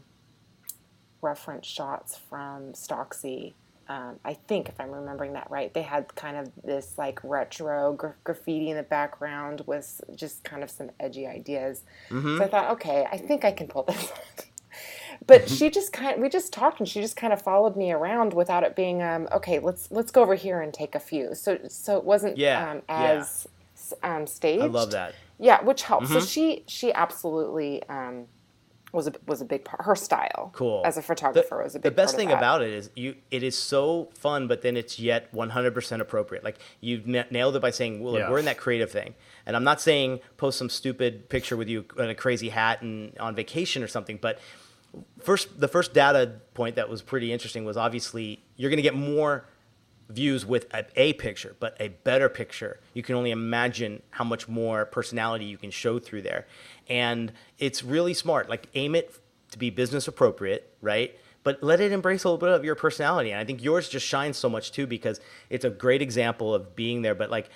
reference shots from Stocksy. Um, I think if I'm remembering that right, they had kind of this like retro gra- graffiti in the background with just kind of some edgy ideas. Mm-hmm. So I thought, okay, I think I can pull this off. But she just kind of, we just talked, and she just kind of followed me around without it being um, okay. Let's let's go over here and take a few. So so it wasn't Yeah, um, yeah. as um, staged. I love that. Yeah, which helps. Mm-hmm. So she she absolutely um, was a was a big part. Her style, Cool. as a photographer, The, was a the big best part thing of that. about it is you. It is so fun, but then it's yet one hundred percent appropriate. Like you've na- nailed it by saying, "Well, look, Yeah. we're in that creative thing." And I'm not saying post some stupid picture with you in a crazy hat and on vacation or something, but first, the first data point that was pretty interesting was obviously you're going to get more views with a, a picture, but a better picture. You can only imagine how much more personality you can show through there. And it's really smart. Like aim it to be business appropriate, right? But let it embrace a little bit of your personality. And I think yours just shines so much too, because it's a great example of being there. But like,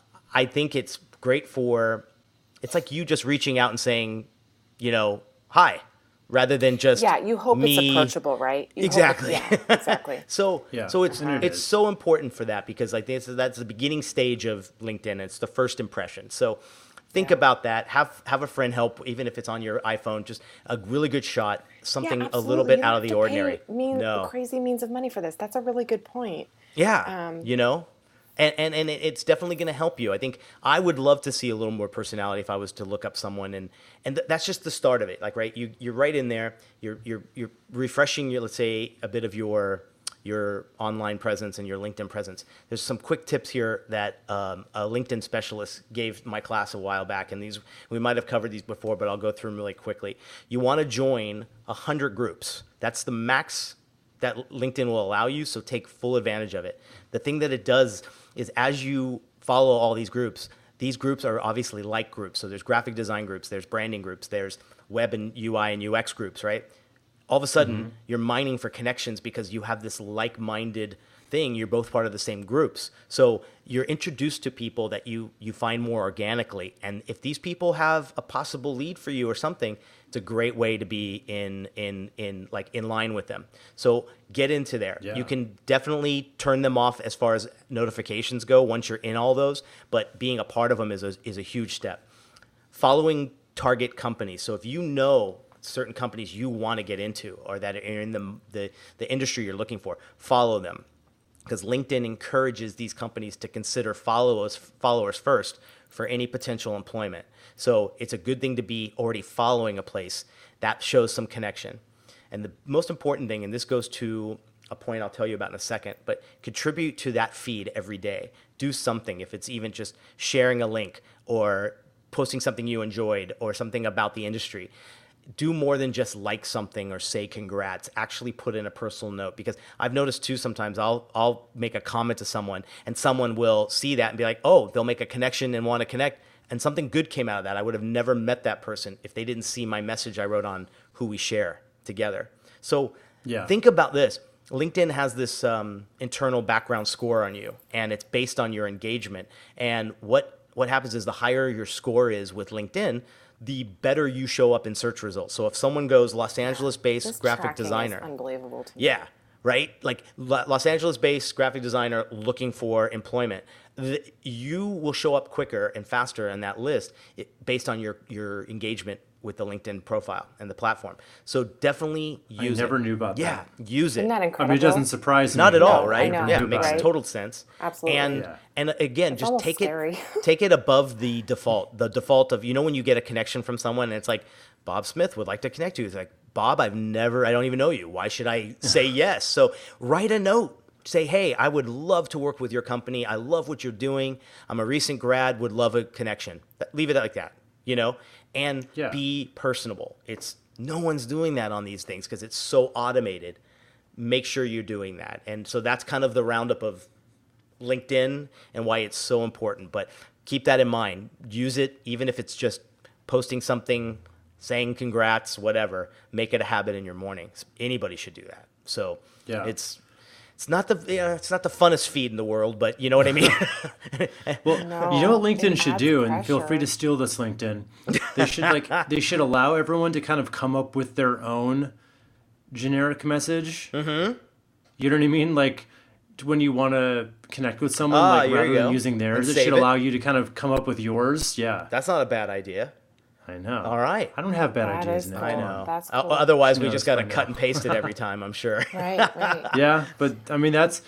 I think it's great for, it's like you just reaching out and saying, you know, hi, rather than just Yeah, you hope me. it's approachable, right? You hope Exactly. it- yeah, exactly. So Yeah, so it's and it it's is. so important for that, because like this, that's the beginning stage of LinkedIn. It's the first impression. So think Yeah. about that. Have have a friend help, even if it's on your iPhone. Just a really good shot, something Yeah, a little absolutely. bit You out don't of the have to ordinary. pay mean, no. crazy means of money for this. That's a really good point. Yeah, Um, you know, and and and it- it's definitely going to help you. I think I would love to see a little more personality if I was to look up someone, and and th- that's just the start of it. Like, right, you you're right in there. You're you're you're refreshing your, let's say, a bit of your your online presence and your LinkedIn presence. There's some quick tips here that um, a LinkedIn specialist gave my class a while back, and these we might have covered these before, but I'll go through them really quickly. You want to join a hundred groups. That's the max that LinkedIn will allow you, so take full advantage of it. The thing that it does is as you follow all these groups, these groups are obviously like groups. So there's graphic design groups, there's branding groups, there's web and U I and U X groups, right? All of a sudden, mm-hmm. you're mining for connections because you have this like-minded thing. You're both part of the same groups. So you're introduced to people that you you find more organically. And if these people have a possible lead for you or something, it's a great way to be in in in like in line with them. So get into there. Yeah. You can definitely turn them off as far as notifications go once you're in all those, but being a part of them is a, is a huge step. Following target companies. So if you know certain companies you want to get into or that are in the, the, the industry you're looking for, follow them. Because LinkedIn encourages these companies to consider followers, followers first for any potential employment. So it's a good thing to be already following a place. That shows some connection. And the most important thing, and this goes to a point I'll tell you about in a second, but contribute to that feed every day. Do something, if it's even just sharing a link or posting something you enjoyed or something about the industry. do more than just like something or say congrats. Actually put in a personal note, because I've noticed too, sometimes I'll I'll make a comment to someone and someone will see that and be like, oh, they'll make a connection and want to connect, and something good came out of that. I would have never met that person if they didn't see my message I wrote on Who We Share together. So Yeah. think about this. LinkedIn has this um, internal background score on you, and it's based on your engagement. And what what happens is the higher your score is with LinkedIn, the better you show up in search results. So if someone goes Los Angeles-based This graphic tracking is designer, unbelievable to me. yeah, right? Like Lo- Los Angeles-based graphic designer looking for employment, th- you will show up quicker and faster in that list it, based on your, your engagement with the LinkedIn profile and the platform. So definitely use it. I never knew about yeah, that. use it. Isn't that I incredible? mean, it doesn't surprise me. Not at all, No, right? I know, Yeah, it makes right? total sense. Absolutely. And Yeah. and again, It's just almost take scary. it take it above the default. The default of, you know, when you get a connection from someone and it's like, Bob Smith would like to connect you. It's like, Bob, I've never, I don't even know you. Why should I say yes? So write a note. Say, hey, I would love to work with your company. I love what you're doing. I'm a recent grad, would love a connection. Leave it like that, you know? And Yeah. be personable. It's no one's doing that on these things because it's so automated. Make sure you're doing that. And so that's kind of the roundup of LinkedIn and why it's so important. But keep that in mind. Use it, even if it's just posting something, saying congrats, whatever. Make it a habit in your mornings. Anybody should do that. So Yeah. it's it's not the you know, it's not the funnest feed in the world, but you know what I mean. Well, No, you know what it LinkedIn should adds do, and feel free to pressure. steal this, LinkedIn. They should like they should allow everyone to kind of come up with their own generic message. Mm-hmm. You know what I mean? Like when you want to connect with someone, Ah, like there rather you than go. using And theirs, it save should it. allow you to kind of come up with yours. Yeah, That's not a bad idea. I know. All right. I don't have bad That ideas is now. cool. I know. That's O- cool. Otherwise, we No, just that's got to fine cut now. and paste it every time, I'm sure. Right, right. Yeah, but I mean that's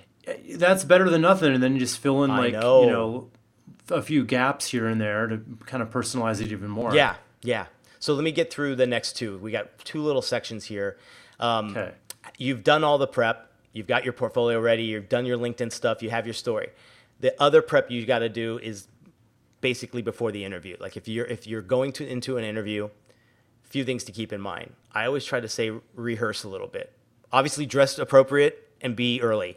that's better than nothing, and then you just fill in I like know. you know a few gaps here and there to kind of personalize it even more. Yeah, yeah. So let me get through the next two. We got two little sections here. Um, Okay. You've done all the prep. You've got your portfolio ready. You've done your LinkedIn stuff. You have your story. The other prep you got to do is basically before the interview. Like if you're if you're going to into an interview, a few things to keep in mind. I always try to say rehearse a little bit. Obviously, dress appropriate and be early.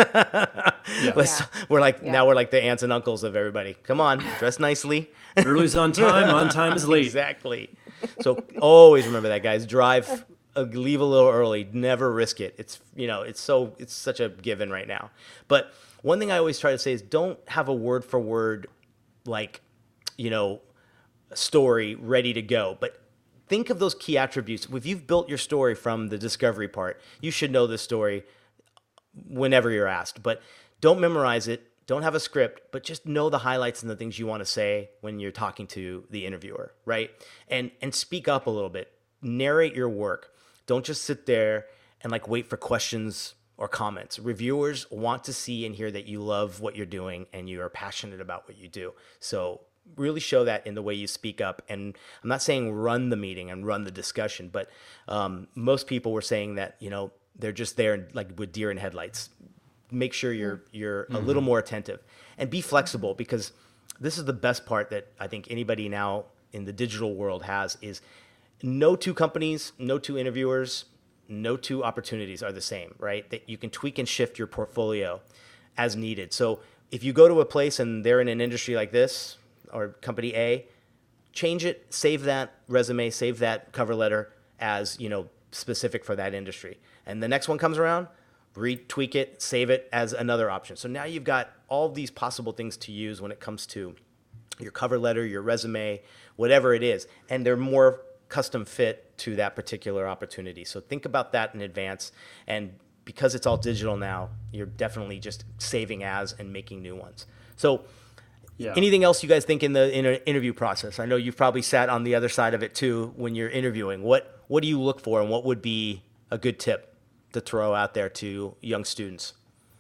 Let's, Yeah. We're like Yeah. now we're like the aunts and uncles of everybody. Come on, dress nicely. Early's on time, on time is late. Exactly. So always remember that, guys. Drive, uh, leave a little early. Never risk it. It's you know, it's so it's such a given right now. But one thing I always try to say is don't have a word for word like, you know, story ready to go. But think of those key attributes. If you've built your story from the discovery part, you should know this story whenever you're asked. But don't memorize it. Don't have a script, but just know the highlights and the things you want to say when you're talking to the interviewer, right? And and speak up a little bit. Narrate your work. Don't just sit there and like wait for questions or comments. Reviewers want to see and hear that you love what you're doing and you are passionate about what you do. So really show that in the way you speak up. And I'm not saying run the meeting and run the discussion, but um, most people were saying that, you know, they're just there like with deer in headlights. Make sure you're you're a little more attentive and be flexible, because this is the best part that I think anybody now in the digital world has is no two companies, no two interviewers, no two opportunities are the same, right? That you can tweak and shift your portfolio as needed. So if you go to a place and they're in an industry like this or company A, change it, save that resume, save that cover letter as, you know, specific for that industry. And the next one comes around, retweak it, save it as another option. So now you've got all these possible things to use when it comes to your cover letter, your resume, whatever it is. And they're more custom fit to that particular opportunity. So think about that in advance. And because it's all digital now, you're definitely just saving as and making new ones. So Yeah. anything else you guys think in the inter- interview process? I know you've probably sat on the other side of it too when you're interviewing. What what do you look for, and what would be a good tip to throw out there to young students?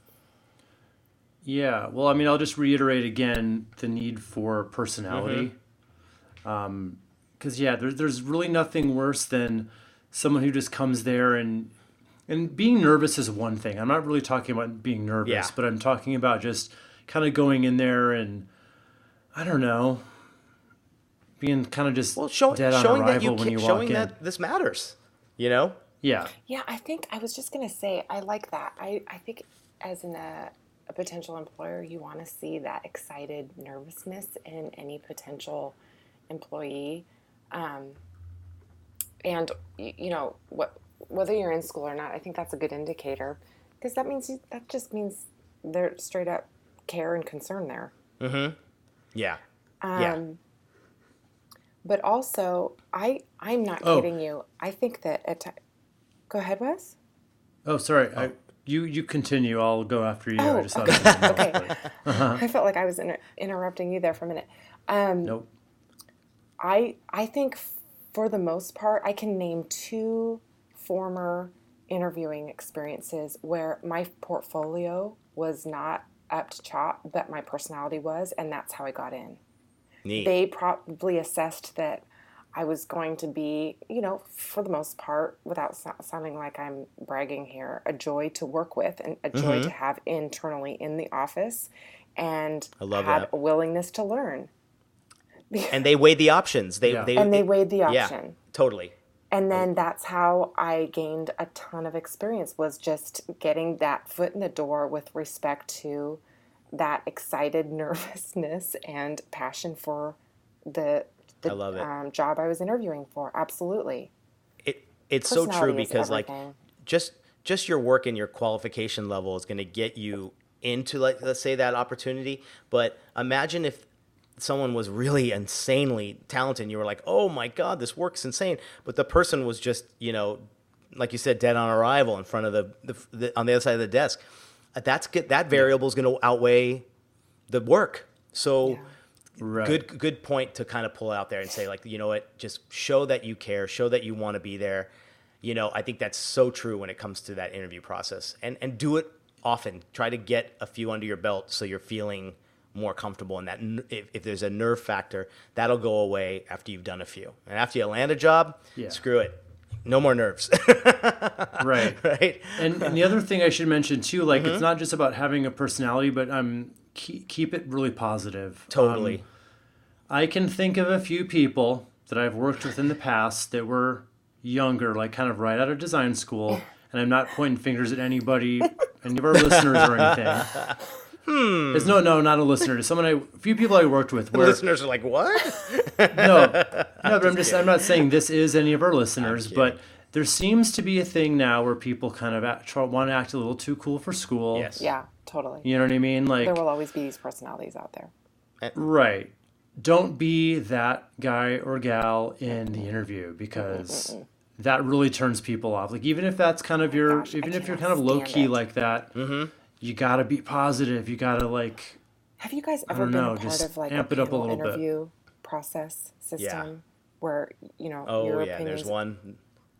Yeah, well, I mean, I'll just reiterate again the need for personality. Mm-hmm. Um, because yeah, there's there's really nothing worse than someone who just comes there and and being nervous is one thing. I'm not really talking about being nervous, Yeah. but I'm talking about just kind of going in there and I don't know, being kind of just well, show, dead on showing that arrival you when ca- you walk showing in. that this matters, you know? Yeah. Yeah, I think I was just going to say, I like that. I, I think as an, uh, a potential employer, you want to see that excited nervousness in any potential employee. Um, and, you, you know, what, whether you're in school or not, I think that's a good indicator because that means you, that just means they're straight up care and concern there. Mm-hmm. Yeah. Um, yeah. But also, I, I'm not Oh. kidding you. I think that at ti- Go ahead, Wes. Oh, sorry. I, you you continue. I'll go after you. I Oh, just thought of something else, okay. but- I felt like I was inter- interrupting you there for a minute. Um, Nope. I I think f- for the most part, I can name two former interviewing experiences where my portfolio was not up to chop, but my personality was, and that's how I got in. Neat. They probably assessed that I was going to be, you know, for the most part, without so- sounding like I'm bragging here, a joy to work with and a joy Mm-hmm. to have internally in the office, and I love had that. a willingness to learn. And they weighed the options. They, Yeah. they And they weighed the Yeah, option. totally. And then that's how I gained a ton of experience, was just getting that foot in the door with respect to that excited nervousness and passion for the, the I love it. Um, job I was interviewing for. Absolutely. It it's so true Personality is because like everything. just just your work and your qualification level is going to get you into, like, let's say, that opportunity. But imagine if someone was really insanely talented and you were like, oh my God, this work's insane. But the person was just, you know, like you said, dead on arrival in front of the, the, the on the other side of the desk. That's good. That variable is going to outweigh the work. So Right. good good point to kind of pull out there and say, like, you know what, just show that you care, show that you want to be there. You know, I think that's so true when it comes to that interview process. And and do it often. Try to get a few under your belt so you're feeling more comfortable. And that n- if, if there's a nerve factor, that'll go away after you've done a few. And after you land a job, Yeah. screw it. No more nerves. Right. Right? And, and the other thing I should mention too, like Mm-hmm. it's not just about having a personality, but um, keep, keep it really positive. Totally. Um, I can think of a few people that I've worked with in the past that were younger, like kind of right out of design school. And I'm not pointing fingers at anybody, any of our listeners or anything. Hmm. It's no, no, not a listener. It's someone I, a few people I worked with. The Where, listeners are like, what? no, no, but I'm just, I'm not saying this is any of our listeners, kidding. but there seems to be a thing now where people kind of act, try, want to act a little too cool for school. Yes. Yeah, totally. You know what I mean? Like, There will always be these personalities out there. right. Don't be that guy or gal in the interview because that really turns people off. Like, even if that's kind of your, gosh, I even if you're cannot kind of low stand key it. like that, you got to be positive. You got to, like, Have you guys ever don't been know, a part just of like amp a it up a panel little bit. interview process system where, you know, Oh, your yeah, opinions... there's one.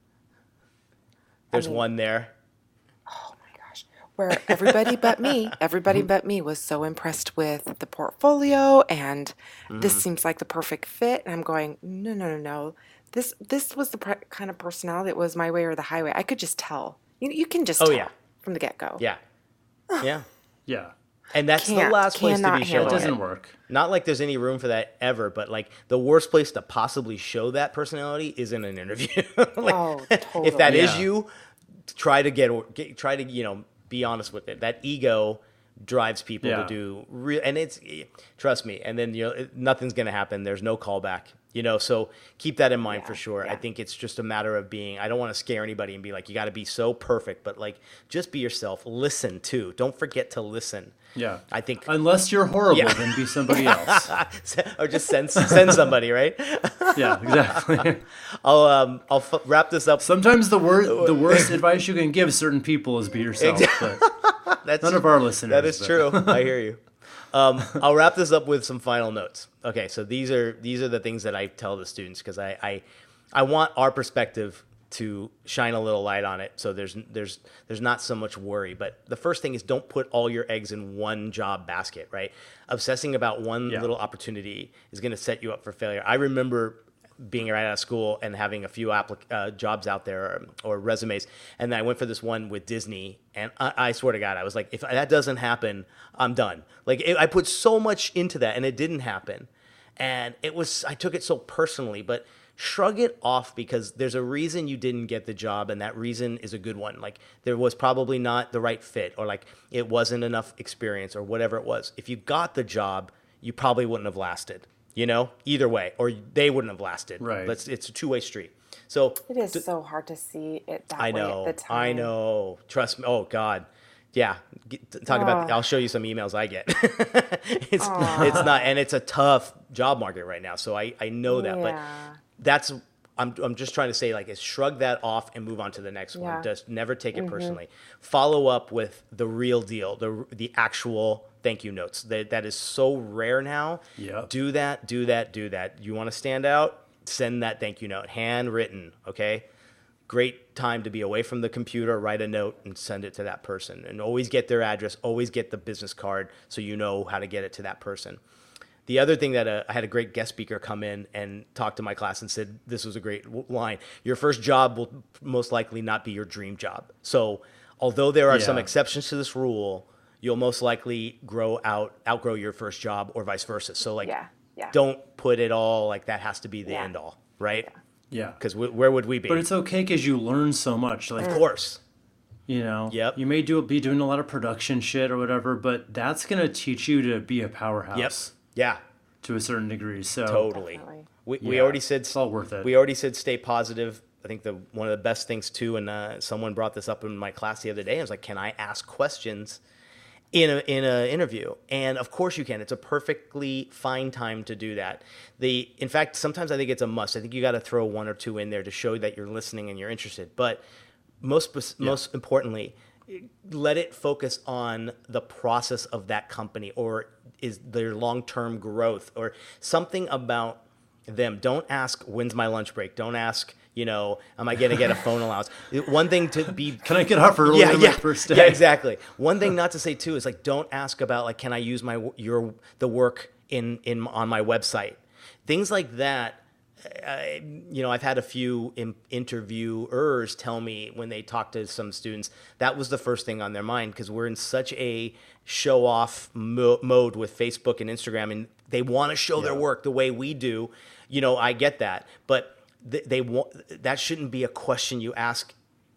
There's mean- one there. Oh my gosh. Where everybody but me, everybody but me was so impressed with the portfolio and this seems like the perfect fit. And I'm going, no, no, no, no. This this was the pre- kind of personality that was my way or the highway. I could just tell. You, you can just Oh, tell yeah. from the get-go. Yeah. Yeah. yeah, And that's the Can't- last place to cannot be handle it showing doesn't it. work. Not like there's any room for that ever, but like the worst place to possibly show that personality is in an interview. Like, Oh, if that totally. is Yeah. you, try to get, get try to you know be honest with it. That ego drives people Yeah. to do real, and it's trust me. And then you know it, nothing's gonna happen. There's no callback. You know, so keep that in mind Yeah, for sure. I yeah. think it's just a matter of being. I don't want to scare anybody and be like, you got to be so perfect, but like just be yourself. Listen too. Don't forget to listen. Yeah. I think Unless you're horrible, Yeah. then be somebody else. or just send send somebody, right? Yeah, exactly. I'll um I'll f- wrap this up. Sometimes the wor- the worst advice you can give certain people is be yourself. But That's none of our listeners. that is but- true. I hear you. Um, I'll wrap this up with some final notes. Okay, so these are these are the things that I tell the students because I, I I want our perspective to shine a little light on it. So there's there's there's not so much worry. But the first thing is don't put all your eggs in one job basket, right? Obsessing about one Yeah. little opportunity is going to set you up for failure. I remember being right out of school and having a few applic- uh, jobs out there or, or resumes. And then I went for this one with Disney. And I, I swear to God, I was like, if that doesn't happen, I'm done. Like it, I put so much into that and it didn't happen. And it was, I took it so personally, but shrug it off because there's a reason you didn't get the job, and that reason is a good one. Like there was probably not the right fit, or like it wasn't enough experience, or whatever it was. If you got the job, you probably wouldn't have lasted, you know, either way, or they wouldn't have lasted. Right. Let's, it's a two-way street. So It is th- so hard to see it that I way know, at the time. I know. Trust me. Oh God. Yeah. Get, talk about, I'll show you some emails I get. it's, it's not, and it's a tough job market right now. So I, I know that, but Yeah. that's, I'm, I'm just trying to say, like, is shrug that off and move on to the next Yeah. one. Just never take it personally. Follow up with the real deal, the the actual thank you notes. That that is so rare now. Yep. Do that, do that, do that. You want to stand out? Send that thank you note, handwritten. Okay. Great time to be away from the computer. Write a note and send it to that person, and always get their address. Always get the business card so you know how to get it to that person. The other thing that uh, I had a great guest speaker come in and talk to my class and said, this was a great w- line. Your first job will most likely not be your dream job. So although there are some Yeah. exceptions to this rule, you'll most likely grow out, outgrow your first job, or vice versa. So like, Yeah, yeah. don't put it all like that has to be the Yeah. end all, right? Yeah. Because w- where would we be? But it's okay because you learn so much. Like, of course. you know, Yep. you may do be doing a lot of production shit or whatever, but that's gonna teach you to be a powerhouse Yep. Yeah. to a certain degree. So Totally. Definitely. We, we Yeah, already said it's all worth it. We already said stay positive. I think the one of the best things too, and uh, someone brought this up in my class the other day. I was like, "Can I ask questions in a in a interview?" And of course you can. It's a perfectly fine time to do that. The in fact, sometimes I think it's a must. I think you got to throw one or two in there to show that you're listening and you're interested. But most spec- most importantly, let it focus on the process of that company, or is their long-term growth, or something about them. Don't ask, when's my lunch break? Don't ask, you know, am I going to get a phone allowance? One thing to be... Can I get off early yeah, on yeah, my first day? Yeah, exactly. One thing not to say too is like, don't ask about like, can I use my your the work in in on my website? Things like that. Uh, you know, I've had a few in- interviewers tell me when they talk to some students, that was the first thing on their mind, because we're in such a show-off mo- mode with Facebook and Instagram, and they want to show their work the way we do. You know, I get that, but th- they want that shouldn't be a question you ask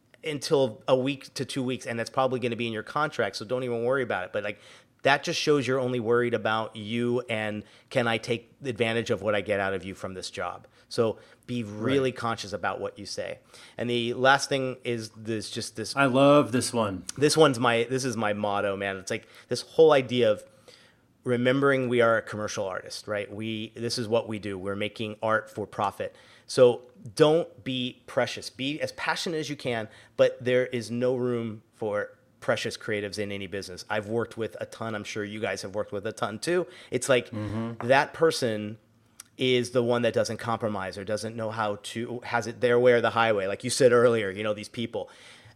until a week to two weeks, and that's probably going to be in your contract, so don't even worry about it. But like, that just shows you're only worried about you and can I take advantage of what I get out of you from this job. So be really Right. conscious about what you say. And the last thing is this, just this, I love this one. this one's my, this is my motto, man. It's like this whole idea of remembering we are a commercial artist, right? We, this is what we do. We're making art for profit. So don't be precious. Be as passionate as you can, but there is no room for precious creatives in any business. I've worked with a ton. I'm sure you guys have worked with a ton too. It's like that person is the one that doesn't compromise or doesn't know how to, has it their way or the highway. Like you said earlier, you know, these people.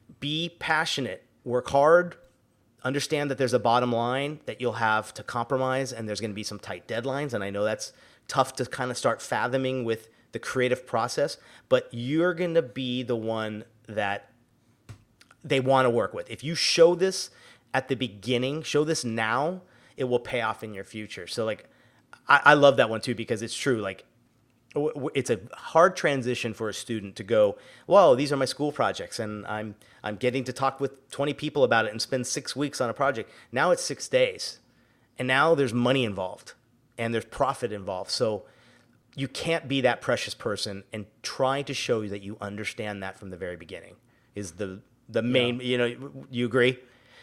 Be passionate, work hard, understand that there's a bottom line that you'll have to compromise, and there's going to be some tight deadlines. And I know that's tough to kind of start fathoming with the creative process, but you're going to be the one that they want to work with. If you show this at the beginning, show this now, it will pay off in your future. So like, I, I love that one too, because it's true. Like, w- w- it's a hard transition for a student to go, whoa, these are my school projects, and I'm I'm getting to talk with twenty people about it and spend six weeks on a project. Now it's six days, and now there's money involved, and there's profit involved. So you can't be that precious person, and try to show that you understand that from the very beginning is the the main. You know, you agree?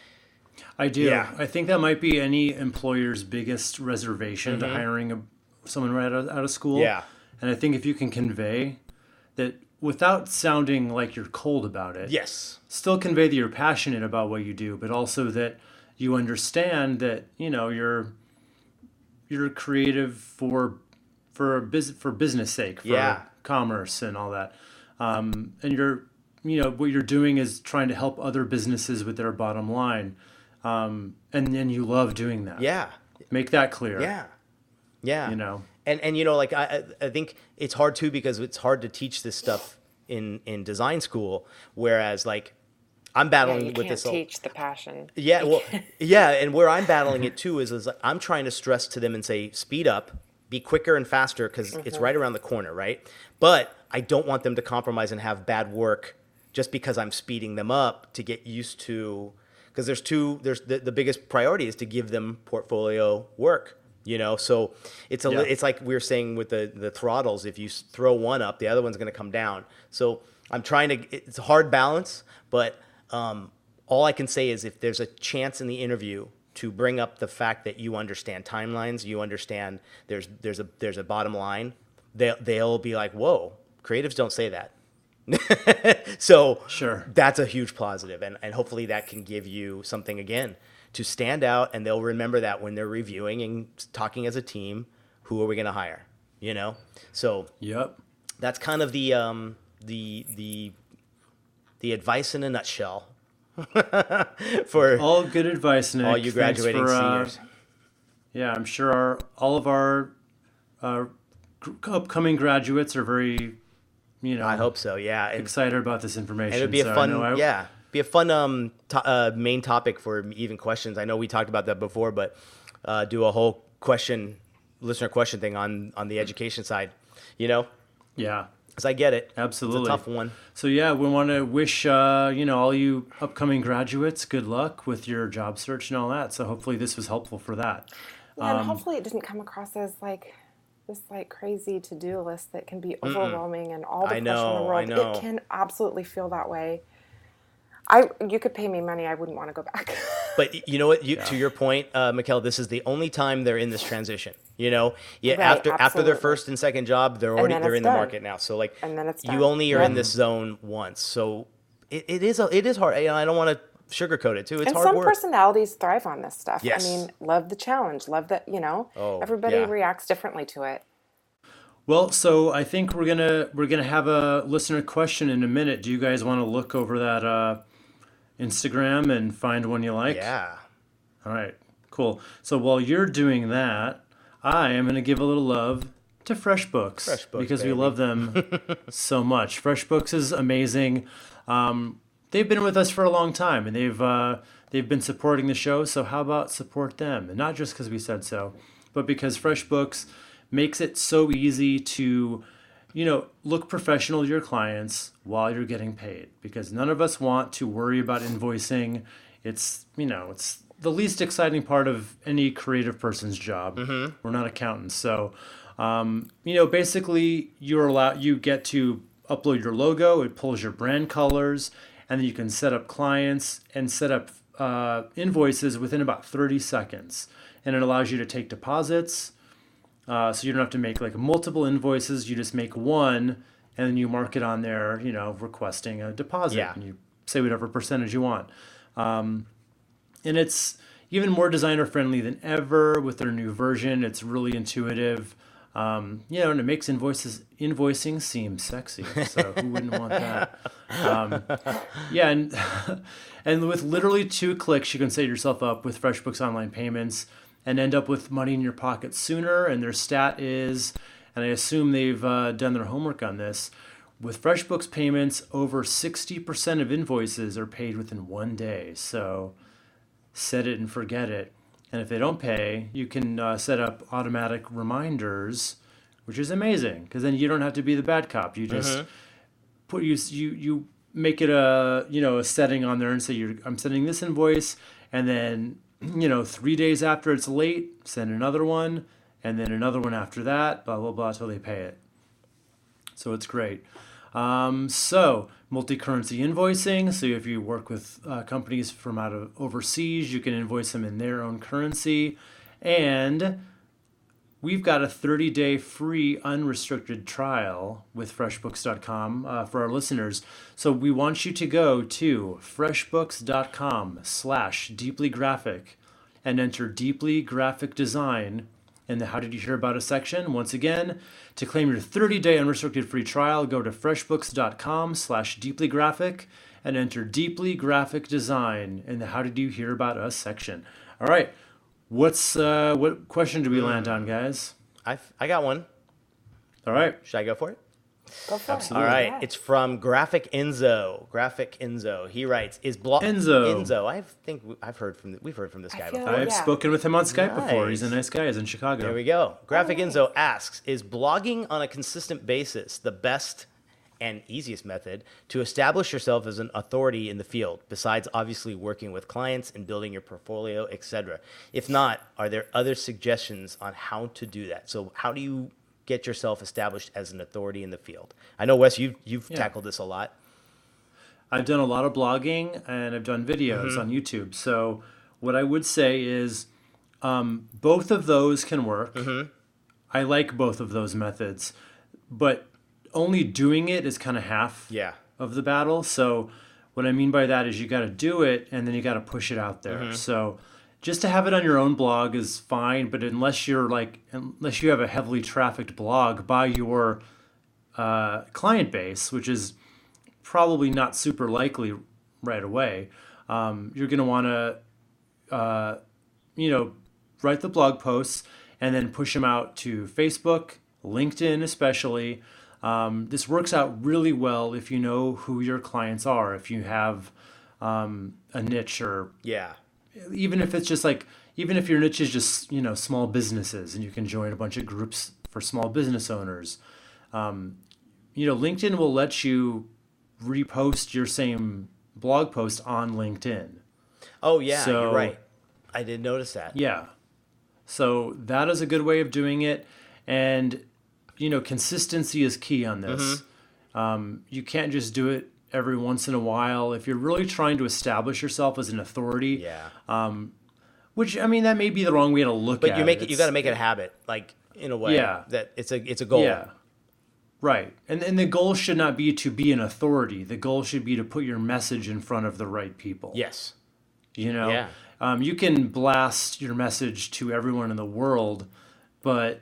I do. Yeah. I think that might be any employer's biggest reservation to Mhm. hiring a, someone right out, out of school. Yeah. And I think if you can convey that without sounding like you're cold about it, Yes. still convey that you're passionate about what you do, but also that you understand that, you know, you're you're creative for for a bus- for business sake, for Yeah. commerce and all that. Um, and you're you know what you're doing is trying to help other businesses with their bottom line. Um, and then you love doing that. Yeah. Make that clear. Yeah. Yeah. You know. And and you know, like I I I think it's hard too, because it's hard to teach this stuff in in design school. Whereas like I'm Yeah, battling you with can't this. whole- teach the passion. Yeah, well, yeah, and where I'm battling it too is, is like, I'm trying to stress to them and say, speed up, be quicker and faster because mm-hmm. it's right around the corner, right? But I don't want them to compromise and have bad work just because I'm speeding them up to get used to, because there's two, there's the, the biggest priority is to give them portfolio work, you know? So it's a, yeah. it's like we were saying with the, the throttles, if you throw one up, the other one's going to come down. So I'm trying to, it's a hard balance, but um, all I can say is if there's a chance in the interview to bring up the fact that you understand timelines, you understand there's, there's a, there's a bottom line, they'll, they'll be like, whoa, creatives don't say that. So sure, that's a huge positive, and, and hopefully that can give you something again to stand out, and they'll remember that when they're reviewing and talking as a team, who are we going to hire? You know, so yep, that's kind of the um, the the the advice in a nutshell for all good advice, Nick. All you graduating for, seniors. Uh, yeah, I'm sure our all of our uh, upcoming graduates are very. You know, I hope so. Yeah, and, excited about this information. And it'd be so a fun, I, yeah, be a fun um to, uh, main topic for even questions. I know we talked about that before, but uh, do a whole question, listener question thing on on the education side. You know, yeah, because I get it. Absolutely, it's a tough one. So yeah, we want to wish uh, you know all you upcoming graduates good luck with your job search and all that. So hopefully this was helpful for that. Yeah, um, and hopefully it didn't come across as like. This like crazy to-do list that can be overwhelming Mm-mm. and all the I pressure know, in the world. I know. It can absolutely feel that way. I you could pay me money, I wouldn't want to go back. But you know what? You, yeah. To your point, uh, Mikkel, this is the only time they're in this transition. You know, yeah. Right, after absolutely. after their first and second job, they're already they're in done. the market now. So like, and then it's you done. only are yep. in this zone once. So it, it is a, it is hard. You know, I don't want to sugarcoat it too. It's and hard some work. personalities thrive on this stuff. Yes. I mean, love the challenge, love that. You know, oh, everybody yeah. reacts differently to it. Well, so I think we're gonna we're gonna have a listener question in a minute. Do you guys want to look over that uh, Instagram and find one you like? Yeah. All right. Cool. So while you're doing that, I am gonna give a little love to FreshBooks, FreshBooks because baby. we love them so much. FreshBooks is amazing. Um, they've been with us for a long time, and they've uh, they've been supporting the show. So how about support them? And not just because we said so, but because FreshBooks makes it so easy to, you know, look professional to your clients while you're getting paid, because none of us want to worry about invoicing. It's, you know, it's the least exciting part of any creative person's job. Mm-hmm. We're not accountants. So, um, you know, basically you're allowed, you get to upload your logo, it pulls your brand colors, and then you can set up clients and set up uh, invoices within about thirty seconds. And it allows you to take deposits. Uh, so you don't have to make like multiple invoices. You just make one, and then you mark it on there, you know, requesting a deposit. Yeah. And you say whatever percentage you want. Um, and it's even more designer friendly than ever with their new version. It's really intuitive. Um, you know, and it makes invoices invoicing seem sexy. So who wouldn't want that? Um, yeah, and and with literally two clicks, you can set yourself up with FreshBooks Online Payments and end up with money in your pocket sooner. And their stat is, and I assume they've uh, done their homework on this, with FreshBooks payments, over sixty percent of invoices are paid within one day. So set it and forget it. And if they don't pay, you can uh, set up automatic reminders, which is amazing, because then you don't have to be the bad cop. You just Mm-hmm. put you you you make it a you know a setting on there and say you're I'm sending this invoice, and then you know three days after it's late, send another one, and then another one after that, blah blah blah, till they pay it. So it's great. Um, so multi-currency invoicing. So if you work with uh, companies from out of overseas, you can invoice them in their own currency. And we've got a thirty-day free unrestricted trial with FreshBooks dot com uh, for our listeners. So we want you to go to FreshBooks dot com slash deeply graphic and enter deeply graphic design in the How Did You Hear About Us section. Once again, to claim your thirty-day unrestricted free trial, go to FreshBooks dot com slash deeply graphic and enter deeply graphic design in the How Did You Hear About Us section. All right. What's uh, what question do we land on, guys? I I got one. All right. Should I go for it? Go for Absolutely. All it. right, Yeah. it's from Graphic Enzo. Graphic Enzo. He writes, "Is blog Enzo. Enzo? I think I've heard from we've heard from this I guy feel before. I've Yeah. spoken with him on Skype before. He's a Nice. nice guy. He's in Chicago. There we go. Graphic nice. Enzo asks, "Is blogging on a consistent basis the best and easiest method to establish yourself as an authority in the field, besides obviously working with clients and building your portfolio, et cetera? If not, are there other suggestions on how to do that? So how do you get yourself established as an authority in the field? I know, Wes, you've, you've Yeah. tackled this a lot. I've done a lot of blogging and I've done videos Mm-hmm. on YouTube. So what I would say is um, both of those can work. Mm-hmm. I like both of those methods, but only doing it is kind of half Yeah. of the battle. So what I mean by that is you got to do it and then you got to push it out there. Mm-hmm. So just to have it on your own blog is fine, but unless you're like, unless you have a heavily trafficked blog by your uh, client base, which is probably not super likely right away, um, you're going to want to, uh, you know, write the blog posts and then push them out to Facebook, LinkedIn especially. Um, this works out really well if you know who your clients are, if you have um, a niche, or Yeah. even if it's just like, even if your niche is just, you know, small businesses and you can join a bunch of groups for small business owners. Um, you know, LinkedIn will let you repost your same blog post on LinkedIn. Oh, yeah, So- you're right. I did notice that. Yeah. So that is a good way of doing it. And, you know, consistency is key on this. Mm-hmm. Um, you can't just do it every once in a while. If you're really trying to establish yourself as an authority, Yeah. which, I mean, that may be the wrong way to look at But it. you make it, you It's- got to make it a habit, like in a way Yeah. that it's a it's a goal. Yeah. Right. And and the goal should not be to be an authority. The goal should be to put your message in front of the right people. Yes. You know, Yeah. um, you can blast your message to everyone in the world, but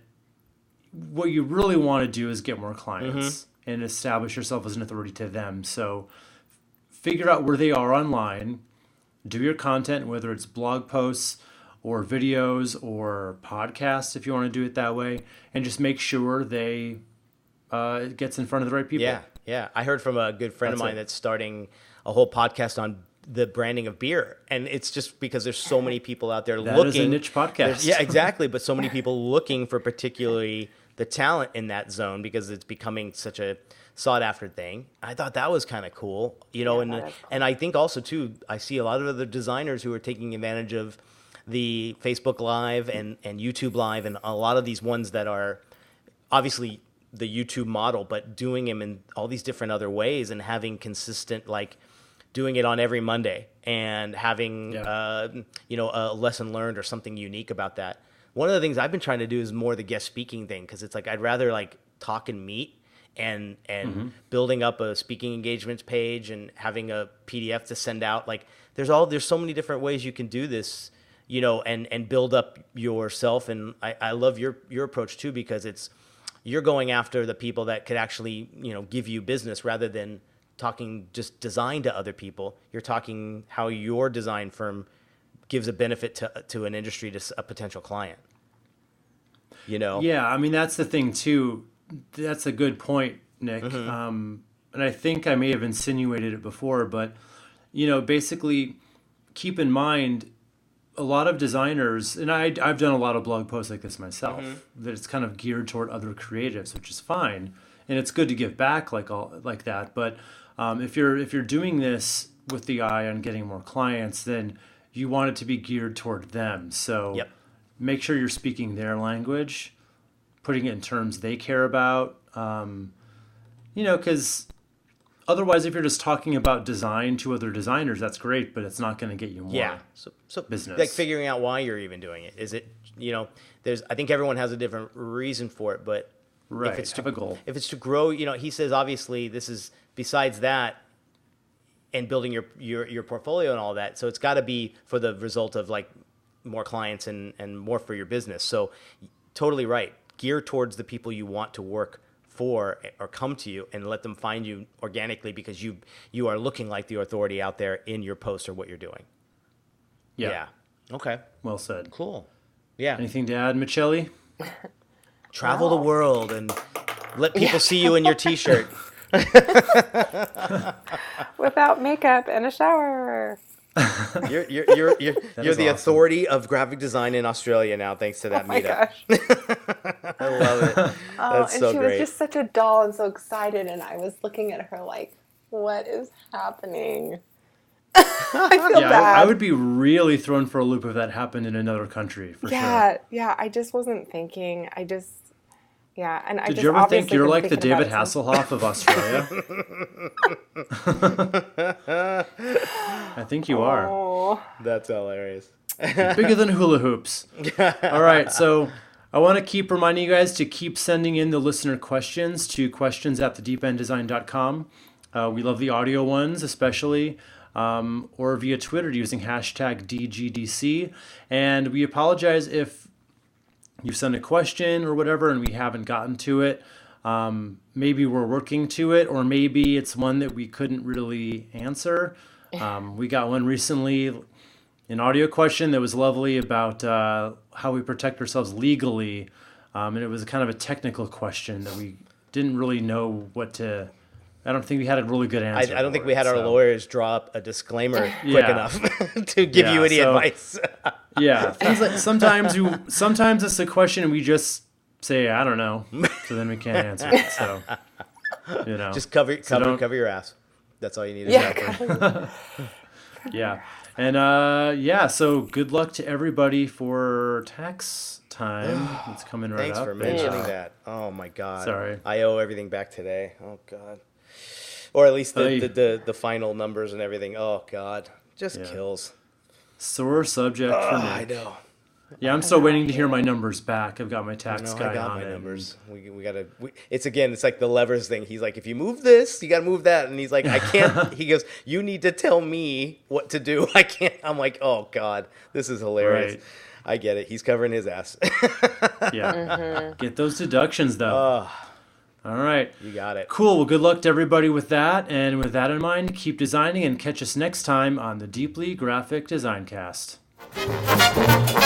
what you really want to do is get more clients Mm-hmm. and establish yourself as an authority to them. So figure out where they are online, do your content, whether it's blog posts or videos or podcasts, if you want to do it that way, and just make sure they uh, it gets in front of the right people. Yeah, yeah. I heard from a good friend That's of mine it. that's starting a whole podcast on the branding of beer, and it's just because there's so many people out there That looking. is a niche podcast. There's- Yeah, exactly. But so many people looking for particularly the talent in that zone because it's becoming such a sought after thing. I thought that was kind of cool, you know, Yeah, and that is cool. and I think also too, I see a lot of other designers who are taking advantage of the Facebook Live and and YouTube Live and a lot of these ones that are obviously the YouTube model, but doing them in all these different other ways and having consistent, like doing it on every Monday and having, Yeah. uh, you know, a lesson learned or something unique about that. One of the things I've been trying to do is more the guest speaking thing. Cause it's like, I'd rather like talk and meet and, and Mm-hmm. building up a speaking engagements page and having a P D F to send out. Like there's all, there's so many different ways you can do this, you know, and, and build up yourself. And I, I love your, your approach too, because it's, you're going after the people that could actually, you know, give you business rather than talking just design to other people. You're talking how your design firm gives a benefit to to an industry, to s- a potential client. You know? Yeah, I mean that's the thing too. That's a good point, Nick. Mm-hmm. Um, and I think I may have insinuated it before, but you know, basically, keep in mind a lot of designers, and I, I've done a lot of blog posts like this myself. Mm-hmm. That it's kind of geared toward other creatives, which is fine, and it's good to give back like all like that. But um, if you're if you're doing this with the eye on getting more clients, then you want it to be geared toward them. So Yep. make sure you're speaking their language, putting it in terms they care about. Um, you know, because otherwise, if you're just talking about design to other designers, that's great, but it's not going to get you more. Yeah. So, so business. like figuring out why you're even doing it. Is it, you know, there's, I think everyone has a different reason for it, but Right, if it's have to, a goal. if it's to grow, you know, he says, obviously this is besides that and building your, your, your portfolio and all that. So it's got to be for the result of like more clients and, and more for your business. So totally right. Gear towards the people you want to work for or come to you and let them find you organically because you, you are looking like the authority out there in your post or what you're doing. Yeah. Yeah. Okay. Well said. Cool. Yeah. Anything to add, Michelli? Travel the world and Let people see you in your T-shirt. Without makeup and a shower. You're you're you're you're, you're the awesome. authority of graphic design in Australia now, thanks to that oh my meetup. Gosh. I love it. Oh, That's and so she great. was just such a doll and so excited, and I was looking at her like, "What is happening?" I feel yeah, bad. I, I would be really thrown for a loop if that happened in another country, for yeah, sure. Yeah, I just wasn't thinking. I just, yeah, and I Did just you ever think obviously you're been like the thinking about David it since- Hasselhoff of Australia? I think you are. Oh, That's hilarious. Bigger than hula hoops. All right, so I want to keep reminding you guys to keep sending in the listener questions to questions at the deep end design dot com. Uh, we love the audio ones, especially, um, or via Twitter using hashtag D G D C. And we apologize if you send a question or whatever and we haven't gotten to it. Um, maybe we're working to it, or maybe it's one that we couldn't really answer. Um, we got one recently, an audio question that was lovely about uh, how we protect ourselves legally. Um, and it was kind of a technical question that we didn't really know what to... I don't think we had a really good I, answer. I don't think for we it, had our so. lawyers draw up a disclaimer quick Yeah. enough to give Yeah, you any so- advice. Yeah, things like sometimes you sometimes it's a question and we just say I don't know, so then we can't answer it. So you know, Just cover So cover don't- cover your ass. That's all you need to yeah. do. God. yeah, and uh, yeah. So good luck to everybody for tax time. It's coming right Thanks up. for and, mentioning uh, that. Oh my god. Sorry. I owe everything back today. Oh god. Or at least the, Hey. the, the, the final numbers and everything. Oh god. Just Yeah. kills. Sore subject for Oh, me. I know. Yeah, I'm still waiting to hear my numbers back. I've got my tax No, guy I got on my it. numbers. We, we gotta. We, it's again. It's like the levers thing. He's like, if you move this, you gotta move that, and he's like, I can't. He goes, you need to tell me what to do. I can't. I'm like, oh god, this is hilarious. Right. I get it. He's covering his ass. Yeah, Mm-hmm. get those deductions though. Oh, All right. you got it. Cool. Well, good luck to everybody with that. And with that in mind, keep designing and catch us next time on the Deeply Graphic Design Cast.